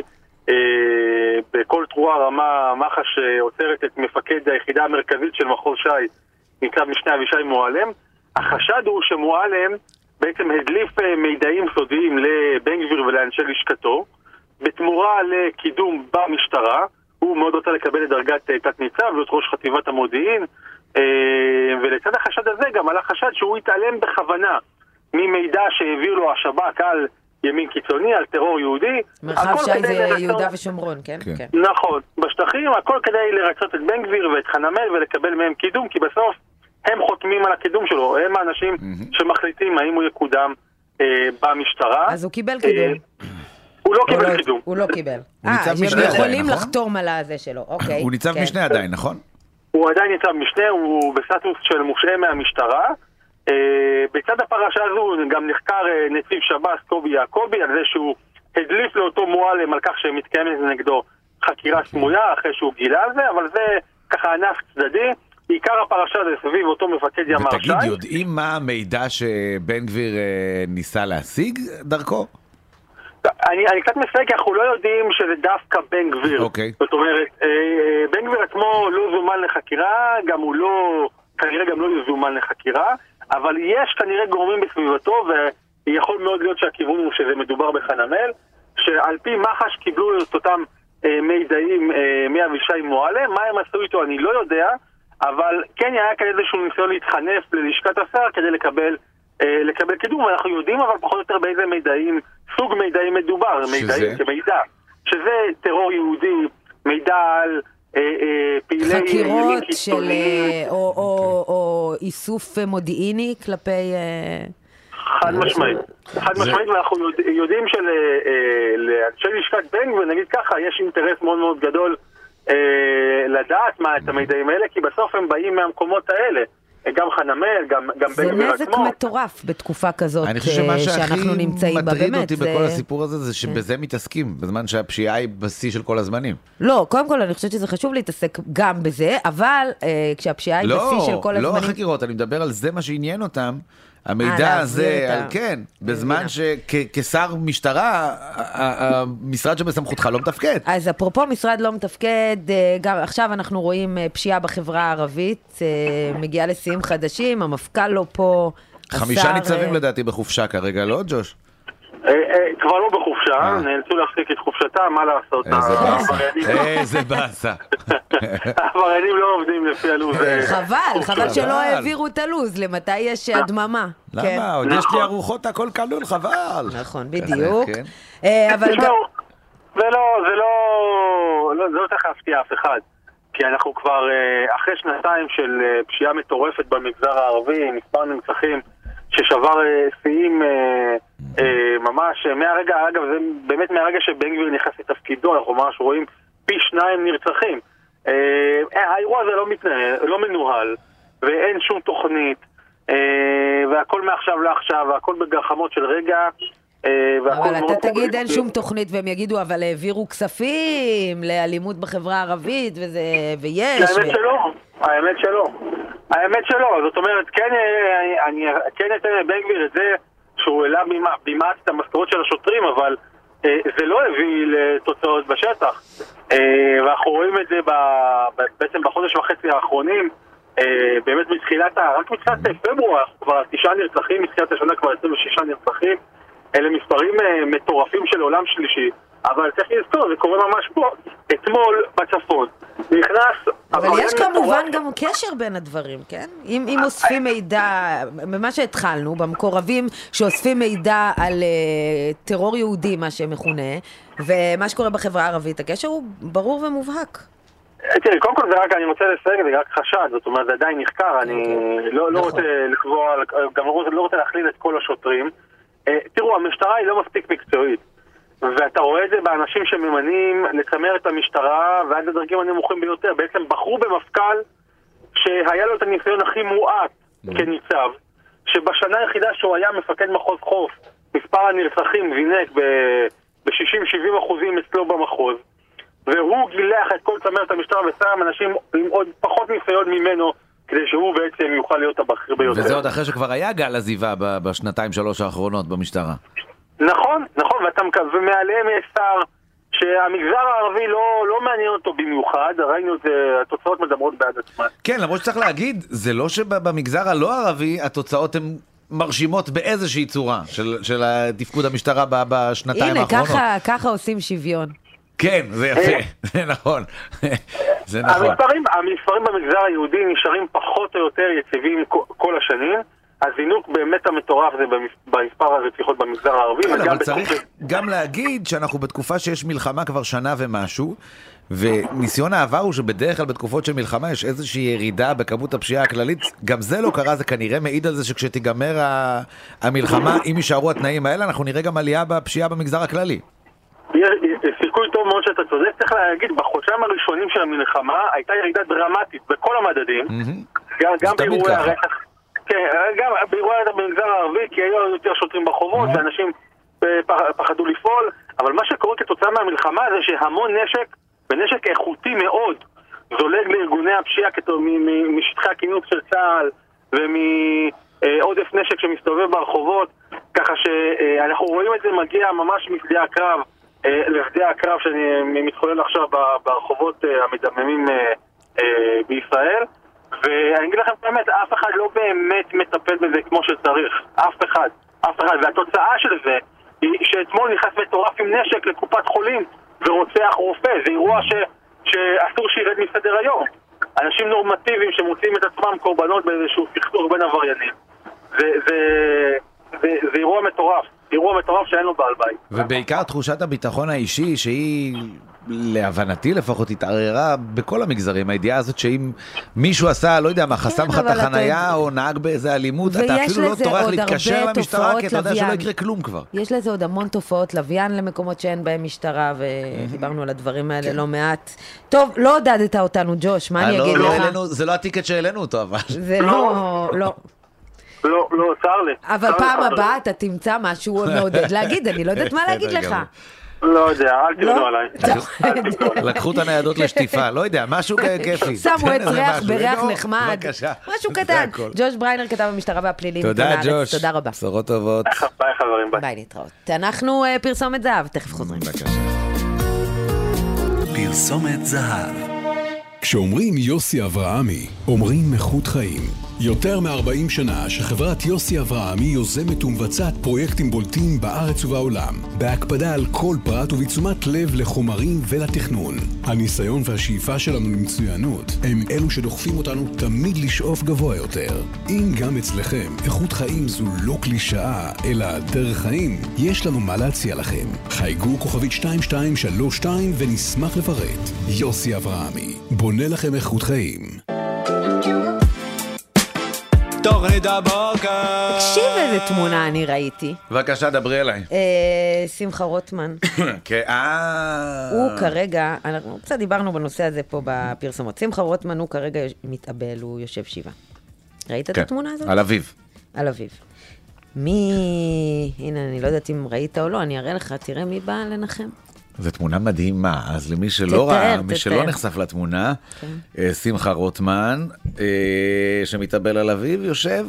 בכל תרועה רמה מח"ש עוצרת את מפקד היחידה המרכזית של מחוז ש"י, ניצב משנה אבישי מועלם. החשד הוא שמועלם בעצם הדליף מידעים סודיים לבן גביר ולאנשי לשכתו, בתמורה לקידום במשטרה. הוא מאוד רוצה לקבל את דרגת תת ניצב, להיות ראש חטיבת המודיעין, ולצד החשד הזה גם עלה חשד שהוא התעלם בכוונה ממידע שהעביר לו השב"כ על ימין קיצוני, על טרור יהודי. מרחב ש"י זה יהודה ושומרון, כן? כן. נכון, בשטחים, הכל כדי לרצות את בן גביר ואת חנמל ולקבל מהם קידום, כי בסוף הם חותמים על הקידום שלו, הם האנשים שמחליטים האם הוא יקודם במשטרה. אז הוא קיבל קידום. הוא לא קיבל קידום. הוא לא קיבל. הם יכולים לחתום על הזה שלו, אוקיי. הוא ניצב משנה עדיין, נכון? הוא עדיין ניצב משנה, הוא בסטטוס של מושעה מהמשטרה. בצד הפרשה הזו גם נחקר נציב שב"ס קובי יעקובי על זה שהוא הדליף לאותו מועלם על כך שמתקיימת נגדו חקירה סמויה אחרי שהוא גילה על זה, אבל זה ככה ענף צדדי. עיקר הפרשה זה סביב אותו מפקד ימ"ר ש"י. ותגיד, יודעים מה המידע שבן גביר ניסה להשיג דרכו? אני קצת מסייג, אנחנו לא יודעים שזה דווקא בן גביר. זאת אומרת, בן גביר עצמו לא זומן לחקירה, גם הוא לא, כנראה גם לא יזומן לחקירה, אבל יש כנראה גורמים בסביבתו, ויכול מאוד להיות שהכיוון הוא שזה מדובר בחנמל, שעל פי מח"ש קיבלו את אותם מידעים מאבישי מועלם. מה הם עשו איתו אני לא יודע, אבל כן היה כאן איזשהו ניסיון להתחנף ללשכת השר כדי לקבל קידום, ואנחנו יודעים אבל פחות או יותר באיזה מידעים, סוג מידעים מדובר, מידעים כמידע, שזה טרור יהודי, מידע על פעילי חקירות של, או איסוף מודיעיני כלפי... חד משמעית, ואנחנו יודעים שלאנשי לשכת בן גביר, נגיד ככה, יש אינטרס מאוד מאוד גדול לדעת מה את המידעים האלה, כי בסוף הם באים מהמקומות האלה. גם חנמל, גם בן גביר עצמו. זה נזק מטורף בתקופה כזאת שאנחנו נמצאים בה, באמת. אני חושב שמה שהכי מטריד אותי בכל הסיפור הזה, זה שבזה מתעסקים, בזמן שהפשיעה היא בשיא של כל הזמנים. לא, קודם כל אני חושבת שזה חשוב להתעסק גם בזה, אבל כשהפשיעה היא בשיא של כל הזמנים... לא החקירות, אני מדבר על זה מה שעניין אותם, המידע הזה, על כן, בזמן שכשר משטרה, המשרד שבסמכותך לא מתפקד. אז אפרופו משרד לא מתפקד, גם עכשיו אנחנו רואים פשיעה בחברה הערבית, מגיעה לשיאים חדשים, המפכ"ל לא פה, 5 ניצבים לדעתי בחופשה כרגע, לא ג'וש? כבר לא בחופשה, נאלצו להפסיק את חופשתם, מה לעשות? איזה באסה. העבריינים לא עובדים לפי הלו"ז. חבל שלא העבירו את הלו"ז, למתי יש הדממה. למה? עוד יש לי ארוחות הכל כלול, חבל. נכון, בדיוק. זה לא צריך להפתיע אף אחד, כי אנחנו כבר אחרי שנתיים של פשיעה מטורפת במגזר הערבי, מספר נרצחים ששבר שיאים ממש מהרגע, אגב זה באמת מהרגע שבן גביר נכנס לתפקידו, אנחנו ממש רואים פי 2 נרצחים. האירוע הזה לא מנוהל ואין שום תוכנית, והכל מעכשיו לעכשיו, והכל בגחמות של רגע. אבל אתה תגיד אין שום תוכנית, והם יגידו, אבל העבירו כספים לאלימות בחברה הערבית, ויש. האמת שלא. זאת אומרת, אני כן אתן לבן גביר את זה, שהוא העלה בימת את המשכורות של השוטרים, אבל זה לא הביא לתוצאות בשטח. ואנחנו רואים את זה בעצם בחודש וחצי האחרונים, באמת רק מתחילת פברואר, כבר 9 נרצחים, מתחילת השנה כבר 26 נרצחים. אלה מספרים מטורפים של עולם שלישי, אבל צריך לזכור, זה קורה ממש פה. אתמול בצפון נכנס... אבל יש כמובן גם קשר בין הדברים, כן? אם אוספים מידע, ממה שהתחלנו, במקורבים שאוספים מידע על טרור יהודי, מה שמכונה, ומה שקורה בחברה הערבית, הקשר הוא ברור ומובהק. תראי, קודם כל זה רק, אני רוצה לסייג, זה רק חשד, זאת אומרת, זה עדיין נחקר, אני לא רוצה לקבוע, גם לא רוצה להכליל את כל השוטרים. תראו, המשטרה היא לא מספיק מקצועית, ואתה רואה את זה באנשים שממנים לצמר את המשטרה ועד הדרגים הנמוכים ביותר. בעצם בחרו במפכ"ל שהיה לו את הניסיון הכי מועט כניצב, שבשנה היחידה שהוא היה מפקד מחוז חוף, מספר הנרצחים זינק ב-60-70% אצלו במחוז, והוא גילח את כל צמרת המשטרה ושם אנשים עם עוד פחות ניסיון ממנו, כדי שהוא בעצם יוכל להיות הבכיר ביותר. וזה עוד אחרי שכבר היה גל עזיבה בשנתיים-שלוש האחרונות במשטרה. נכון, ומעליהם יש שר שהמגזר הערבי לא מעניין אותו במיוחד, ראינו את זה, התוצאות מדברות בעד עצמן. כן, למרות שצריך להגיד, זה לא שבמגזר הלא ערבי התוצאות הן מרשימות באיזושהי צורה של תפקוד המשטרה בשנתיים האחרונות. הנה, ככה עושים שוויון. כן, זה יפה, זה נכון. זה נכון. המספרים במגזר היהודי נשארים פחות או יותר יציבים כל השנים. הזינוק באמת המטורף זה במספר הרציחות במגזר הערבי. כן, אבל צריך גם להגיד שאנחנו בתקופה שיש מלחמה כבר שנה ומשהו, וניסיון העבר הוא שבדרך כלל בתקופות של מלחמה יש איזושהי ירידה בכמות הפשיעה הכללית. גם זה לא קרה, זה כנראה מעיד על זה שכשתיגמר המלחמה, אם יישארו התנאים האלה, אנחנו נראה גם עלייה בפשיעה במגזר הכללי. סיכוי טוב מאוד שאתה צודק. צריך להגיד, בחודשיים הראשונים של המלחמה הייתה ירידה דרמטית בכל המדדים, גם באירועי הרצח, גם באירועי הרצח במגזר הערבי, כי היו יותר שוטרים ברחובות ואנשים פחדו לפעול. אבל מה שקורה כתוצאה מהמלחמה זה שהמון נשק, ונשק איכותי מאוד, זולג לארגוני הפשיעה משטחי הכינוס של צה"ל ומעודף נשק שמסתובב ברחובות, ככה שאנחנו רואים את זה מגיע ממש משדה הקרב לשדה הקרב שאני מתחולל עכשיו ברחובות המדממים בישראל. ואני אגיד לכם באמת, אף אחד לא באמת מטפל בזה כמו שצריך, אף אחד. והתוצאה של זה היא שאתמול נכנס מטורף עם נשק לקופת חולים ורוצח רופא. זה אירוע שאסור שירד מסדר היום. אנשים נורמטיביים שמוצאים את עצמם קורבנות באיזשהו סכסוך בין עבריינים. זה אירוע מטורף. אירוע מטורף שאין לו בעל בית. ובעיקר תחושת הביטחון האישי, שהיא להבנתי לפחות התערערה בכל המגזרים. הידיעה הזאת שאם מישהו עשה, לא יודע מה, חסם לך את החנייה או נהג באיזה אלימות, אתה אפילו לא טורח להתקשר למשטרה, כי אתה יודע שלא יקרה כלום כבר. יש לזה עוד המון תופעות לוויין למקומות שאין בהם משטרה, ודיברנו על הדברים האלה לא מעט. טוב, לא עודדת אותנו, ג'וש, מה אני אגיד לך? זה לא הטיקט שהעלינו אותו, אבל. זה לא. לא, צר לי. אבל פעם הבאה אתה תמצא משהו מעודד להגיד, אני לא יודעת מה להגיד לך. לא יודע, אל תבנו עליי. לקחו את הניידות לשטיפה, לא יודע, משהו כיפי. שמו את ריח בריח נחמד, משהו קטן. ג'וש בריינר כתב המשטרה והפלילים. תודה ג'וש, תודה רבה. בשורות טובות. ביי חברים, ביי. ביי, להתראות. אנחנו פרסומת זהב, תכף חוזרים. פרסומת זהב. כשאומרים יוסי אברהמי, אומרים איכות חיים. יותר מ-40 שנה שחברת יוסי אברהמי יוזמת ומבצעת פרויקטים בולטים בארץ ובעולם, בהקפדה על כל פרט ובתשומת לב לחומרים ולתכנון. הניסיון והשאיפה שלנו למצוינות הם אלו שדוחפים אותנו תמיד לשאוף גבוה יותר. אם גם אצלכם איכות חיים זו לא קלישאה, אלא דרך חיים, יש לנו מה להציע לכם. חייגו כוכבית 2232 ונשמח לפרט. יוסי אברהמי, בונה לכם איכות חיים. תוכנית הבוקר. תקשיב איזה תמונה אני ראיתי. בבקשה, דברי אליי. שמחה רוטמן. הוא כרגע, אנחנו קצת דיברנו בנושא הזה פה בפרסומות. שמחה רוטמן הוא כרגע מתאבל, הוא יושב שבעה. ראית את התמונה הזאת? על אביב. על אביב. הנה, אני לא יודעת אם ראית או לא, אני אראה לך, תראה מי בא לנחם. זו תמונה מדהימה, אז למי שלא ראה, מי שלא נחשף לתמונה, שמחה רוטמן, שמתאבל על אביב, יושב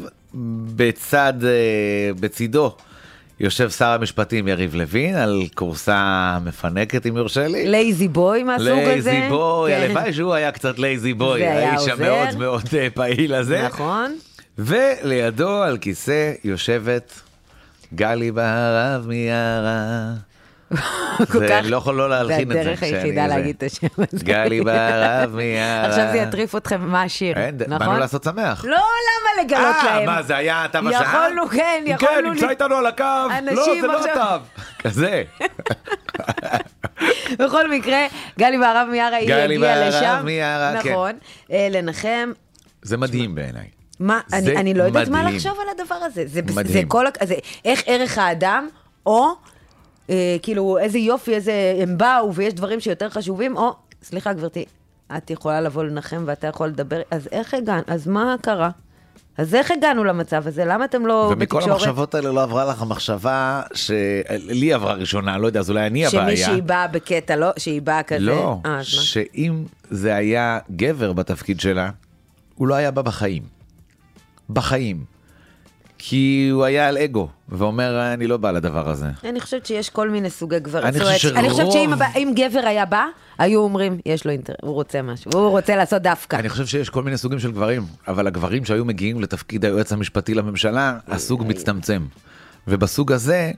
בצידו, יושב שר המשפטים יריב לוין, על קורסה מפנקת, אם יורשה לי. לייזי בוי מהסוג הזה. לייזי בוי, הלוואי שהוא היה קצת לייזי בוי, האיש המאוד מאוד פעיל הזה. נכון. ולידו על כיסא יושבת גלי בהרב מיערה. זה לא יכול לא להלחין את זה. זה הדרך היחידה להגיד את השם הזה. גלי בהרב מיערה. עכשיו זה יטריף אתכם מה השיר, נכון? באנו לעשות שמח. לא, למה לגלות להם? מה, זה היה התו השעה? יכולנו, כן, יכולנו. כן, נמצא איתנו על הקו. לא, זה לא התו. כזה. בכל מקרה, גלי בהרב מיערה היא הגיעה לשם. גלי בהרב מיערה, כן. נכון, לנחם. זה מדהים בעיניי. מה, אני לא יודעת מה לחשוב על הדבר הזה. זה כל, איך ערך האדם, או כאילו איזה יופי, איזה הם באו, ויש דברים שיותר חשובים, או, סליחה גברתי, את יכולה לבוא לנחם ואתה יכול לדבר, אז איך הגענו? אז מה קרה? אז איך הגענו למצב הזה? למה אתם לא בתקשורת? ומכל המחשבות האלה לא עברה לך המחשבה שלי עברה ראשונה, לא יודע, אז אולי אני הבעיה. שמישהי באה בקטע, לא? שהיא באה כזה? לא, שאם זה היה גבר בתפקיד שלה, הוא לא היה בא בחיים. בחיים. כי הוא היה על אגו, ואומר, אני לא בא לדבר הזה. אני חושבת שיש כל מיני סוגי גברים. אני חושבת שאם גבר היה בא, היו אומרים, יש לו אינטרס, הוא רוצה משהו, הוא רוצה לעשות דווקא. אני חושב שיש כל מיני סוגים של גברים, אבל הגברים שהיו מגיעים לתפקיד היועץ המשפטי לממשלה, הסוג מצטמצם. ובסוג הזה,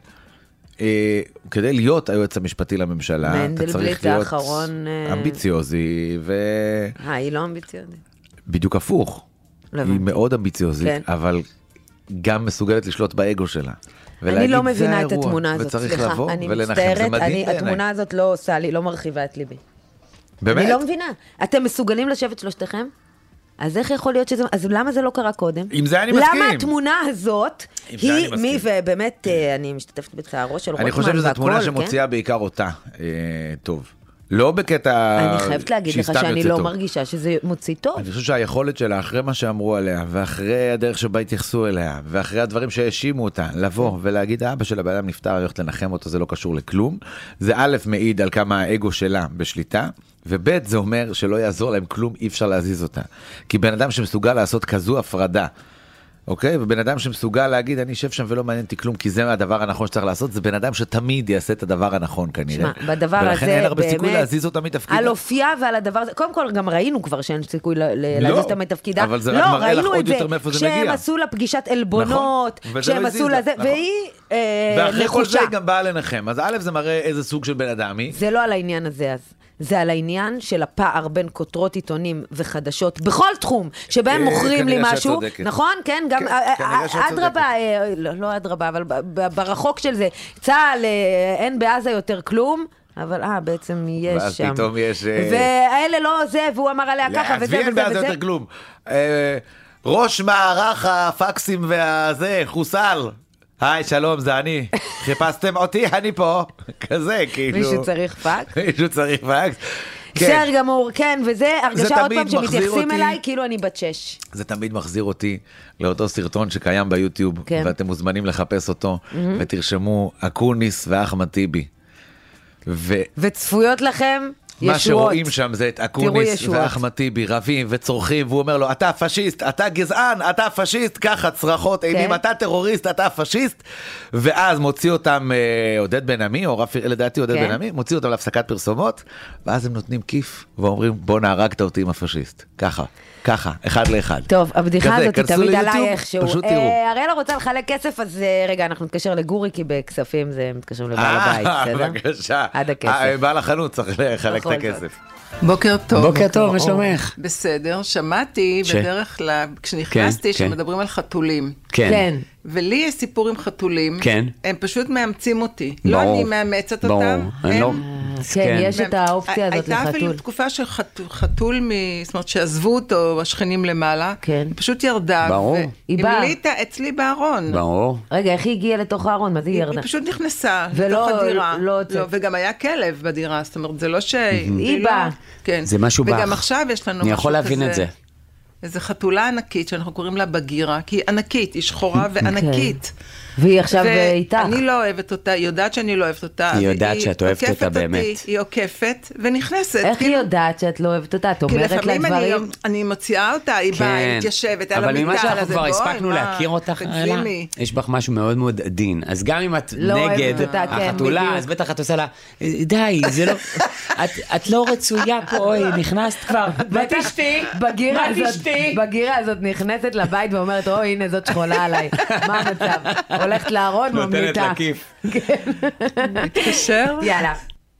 כדי להיות היועץ המשפטי לממשלה, אתה צריך להיות אמביציוזי, היא לא אמביציוזית. בדיוק הפוך. היא מאוד אמביציוזית, אבל גם מסוגלת לשלוט באגו שלה. אני לא מבינה את התמונה הזאת, סליחה, אני מצטערת, התמונה הזאת לא עושה לי, לא מרחיבה את ליבי. באמת? אני לא מבינה. אתם מסוגלים לשבת שלושתכם? אז איך יכול להיות שזה, אז למה זה לא קרה קודם? עם זה אני מסכים. למה התמונה הזאת, היא מי, ובאמת, אני משתתפת בצערו של רוטמן, אני חושב שזו תמונה שמוציאה בעיקר אותה. טוב. לא בקטע אני חייבת להגיד לך שאני לא מרגישה שזה מוציא טוב. אני חושב שהיכולת שלה, אחרי מה שאמרו עליה, ואחרי הדרך שבה התייחסו אליה, ואחרי הדברים שהאשימו אותה, לבוא ולהגיד, האבא של הבן אדם נפטר, הולכת לנחם אותו, זה לא קשור לכלום. זה א' מעיד על כמה האגו שלה בשליטה, וב' זה אומר שלא יעזור להם כלום, אי אפשר להזיז אותה. כי בן אדם שמסוגל לעשות כזו הפרדה, אוקיי? ובן אדם שמסוגל להגיד, אני אשב שם ולא מעניין אותי כלום, כי זה הדבר הנכון שצריך לעשות, זה בן אדם שתמיד יעשה את הדבר הנכון כנראה. שמה, בדבר הזה, ולכן אין הרבה סיכוי להזיז אותה מתפקידה. על אופייה ועל הדבר הזה, קודם כל גם ראינו כבר שאין סיכוי להזיז אותה מתפקידה. אבל זה רק מראה לך עוד יותר מאיפה זה מגיע. כשהם עשו לה פגישת אלבונות, כשהם עשו לזה, והיא ואחרי כל זה היא גם באה לנחם. אז א' זה מראה איזה סוג של בן אדם היא. זה לא על העניין הזה אז. זה על העניין של הפער בין כותרות עיתונים וחדשות, בכל תחום, שבהם מוכרים לי משהו, נכון? כן, גם אדרבה, לא אדרבה, אבל ברחוק של זה, צה"ל, אין בעזה יותר כלום, אבל בעצם יש שם. ואז פתאום יש והאלה לא זה, והוא אמר עליה ככה וזה וזה וזה. אין בעזה יותר כלום. ראש מערך הפקסים והזה, חוסל. היי, שלום, זה אני. חיפשתם אותי, אני פה. כזה, כאילו. מישהו צריך פקס? מישהו צריך פקס. בסדר גמור, כן, וזה הרגשה עוד פעם שמתייחסים אליי, כאילו אני בת 6. זה תמיד מחזיר אותי לאותו סרטון שקיים ביוטיוב, ואתם מוזמנים לחפש אותו, ותרשמו אקוניס ואחמד טיבי. וצפויות לכם מה שרואים שם זה את אקוניס ואחמד טיבי רבים וצורכים, והוא אומר לו, אתה פשיסט, אתה גזען, אתה פשיסט, ככה צרחות אימים, אתה טרוריסט, אתה פשיסט, ואז מוציא אותם עודד בן עמי, או לדעתי עודד בן עמי, מוציא אותם להפסקת פרסומות, ואז הם נותנים כיף, ואומרים, בוא נהרגת אותי עם הפשיסט, ככה. ככה, אחד לאחד. טוב, הבדיחה הזאת היא תמיד עליי איכשהו. אריאלה רוצה לחלק כסף, אז רגע, אנחנו נתקשר לגורי, כי בכספים זה מתקשר לבעל הבית, בסדר? בבקשה. עד הכסף. בעל החנות צריך לחלק את הכסף. בוקר טוב. בוקר טוב, מה שלומך? בסדר, שמעתי בדרך כלל, כשנכנסתי, שמדברים על חתולים. כן. ולי יש סיפור עם חתולים. כן. הם פשוט מאמצים אותי. לא אני מאמצת אותם. כן, יש את האופציה הזאת לחתול. הייתה אפילו תקופה של חתול, זאת אומרת שעזבו אותו השכנים למעלה, היא פשוט ירדה. ברור. היא המליטה אצלי בארון. ברור. רגע, איך היא הגיעה לתוך הארון? מה זה ירדה? היא פשוט נכנסה לתוך הדירה. וגם היה כלב בדירה, זאת אומרת, זה לא שהיא... היא באה. זה משהו בך. וגם עכשיו יש לנו משהו כזה. אני יכול להבין את זה. איזו חתולה ענקית, שאנחנו קוראים לה בגירה, כי היא ענקית, היא שחורה וענקית. והיא עכשיו איתך. אני לא אוהבת אותה, היא יודעת שאני לא אוהבת אותה. היא יודעת שאת אוהבת אותה באמת. היא עוקפת ונכנסת. איך היא יודעת שאת לא אוהבת אותה? את אומרת לה דברים? כי לפעמים אני מוציאה אותה, היא באה, היא מתיישבת על המיטה. אבל ממה שאנחנו כבר הספקנו להכיר אותך, יש בך משהו מאוד מאוד עדין. אז גם אם את נגד החתולה, אז בטח את עושה לה, די, זה לא... את לא רצויה פה, אוי, נכנסת כבר. מה תשתי? בגירה הזאת נכנסת לבית ואומרת, אוי, הנה זאת שחולה עליי. מה המצב? הולכת לארון, ממליטה. נותנת לכיף. מתקשר? יאללה.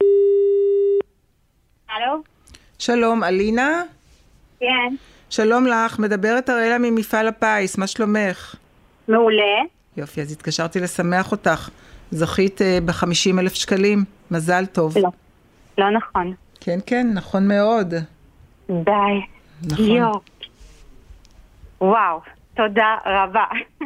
הלו? שלום, אלינה? כן. שלום לך, מדברת אראלה ממפעל הפיס, מה שלומך? מעולה. יופי, אז התקשרתי לשמח אותך. זכית ב-50,000 שקלים, מזל טוב. לא, לא נכון. כן, כן, נכון מאוד. די. נכון. יו. וואו, תודה רבה.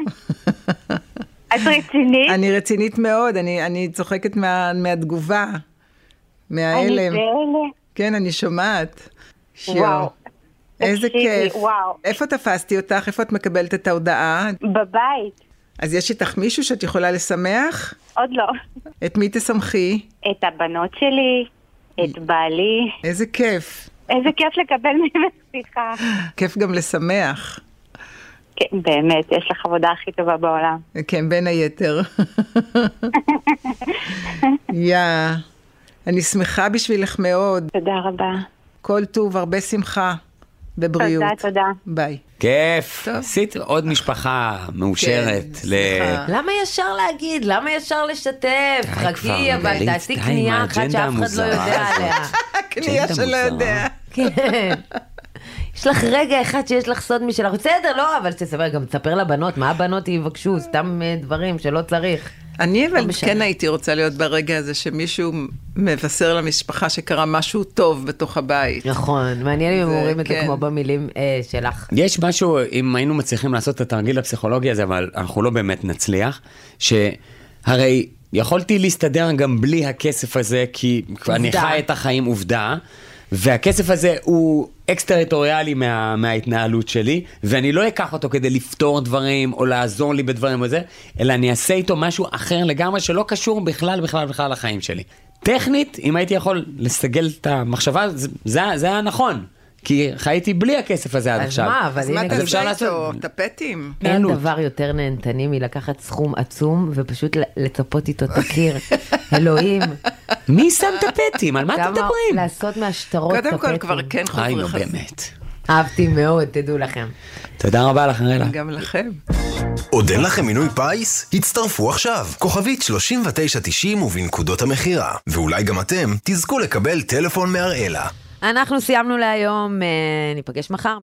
את רצינית? אני רצינית מאוד, אני צוחקת מהתגובה, מהאלם. אני באלה. כן, אני שומעת. וואו. איזה כיף. וואו. איפה תפסתי אותך? איפה את מקבלת את ההודעה? בבית. אז יש איתך מישהו שאת יכולה לשמח? עוד לא. את מי תשמחי? את הבנות שלי, את בעלי. איזה כיף. איזה כיף לקבל ממך שיחה. כיף גם לשמח. כן, באמת, יש לך עבודה הכי טובה בעולם. כן, בין היתר. אני שמחה בשבילך מאוד. תודה רבה. כל טוב, הרבה שמחה בבריאות. תודה. ביי. כיף. עשית עוד משפחה מאושרת. למה ישר להגיד? למה ישר לשתף? חכי, אבל תעשי קנייה אחת שאף אחד לא יודע עליה. קנייה שלא יודע. כן. יש לך רגע אחד שיש לך סוד משלך. בסדר, לא, אבל תספר, גם תספר לבנות. מה הבנות יבקשו? סתם דברים שלא צריך. אני אבל כן הייתי רוצה להיות ברגע הזה שמישהו מבשר למשפחה שקרה משהו טוב בתוך הבית. נכון, מעניין אם הם אומרים את זה כמו במילים שלך. יש משהו, אם היינו מצליחים לעשות את התרגיל הפסיכולוגי הזה, אבל אנחנו לא באמת נצליח, שהרי יכולתי להסתדר גם בלי הכסף הזה, כי אני חי את החיים עובדה, והכסף הזה הוא אקס-טריטוריאלי מההתנהלות שלי, ואני לא אקח אותו כדי לפתור דברים, או לעזור לי בדברים וזה, אלא אני אעשה איתו משהו אחר לגמרי, שלא קשור בכלל לחיים שלי. טכנית, אם הייתי יכול לסגל את המחשבה, זה היה נכון. כי חייתי בלי הכסף הזה עד עכשיו. אז מה אתה עושה איתו? טפטים? אין דבר יותר נהנתני מלקחת סכום עצום ופשוט לצפות איתו תקיר. אלוהים. מי שם טפטים? על מה אתם מדברים? לעשות מהשטרות טפטים. קודם כל כבר כן חוזר חזר. באמת. אהבתי מאוד, תדעו לכם. תודה רבה לך, אראלה. גם לכם. עוד אין לכם מינוי פיס? הצטרפו עכשיו. כוכבית 3990 ובנקודות המחירה. ואולי גם אתם תזכו לקבל טלפון מאראלה. אנחנו סיימנו להיום, ניפגש מחר.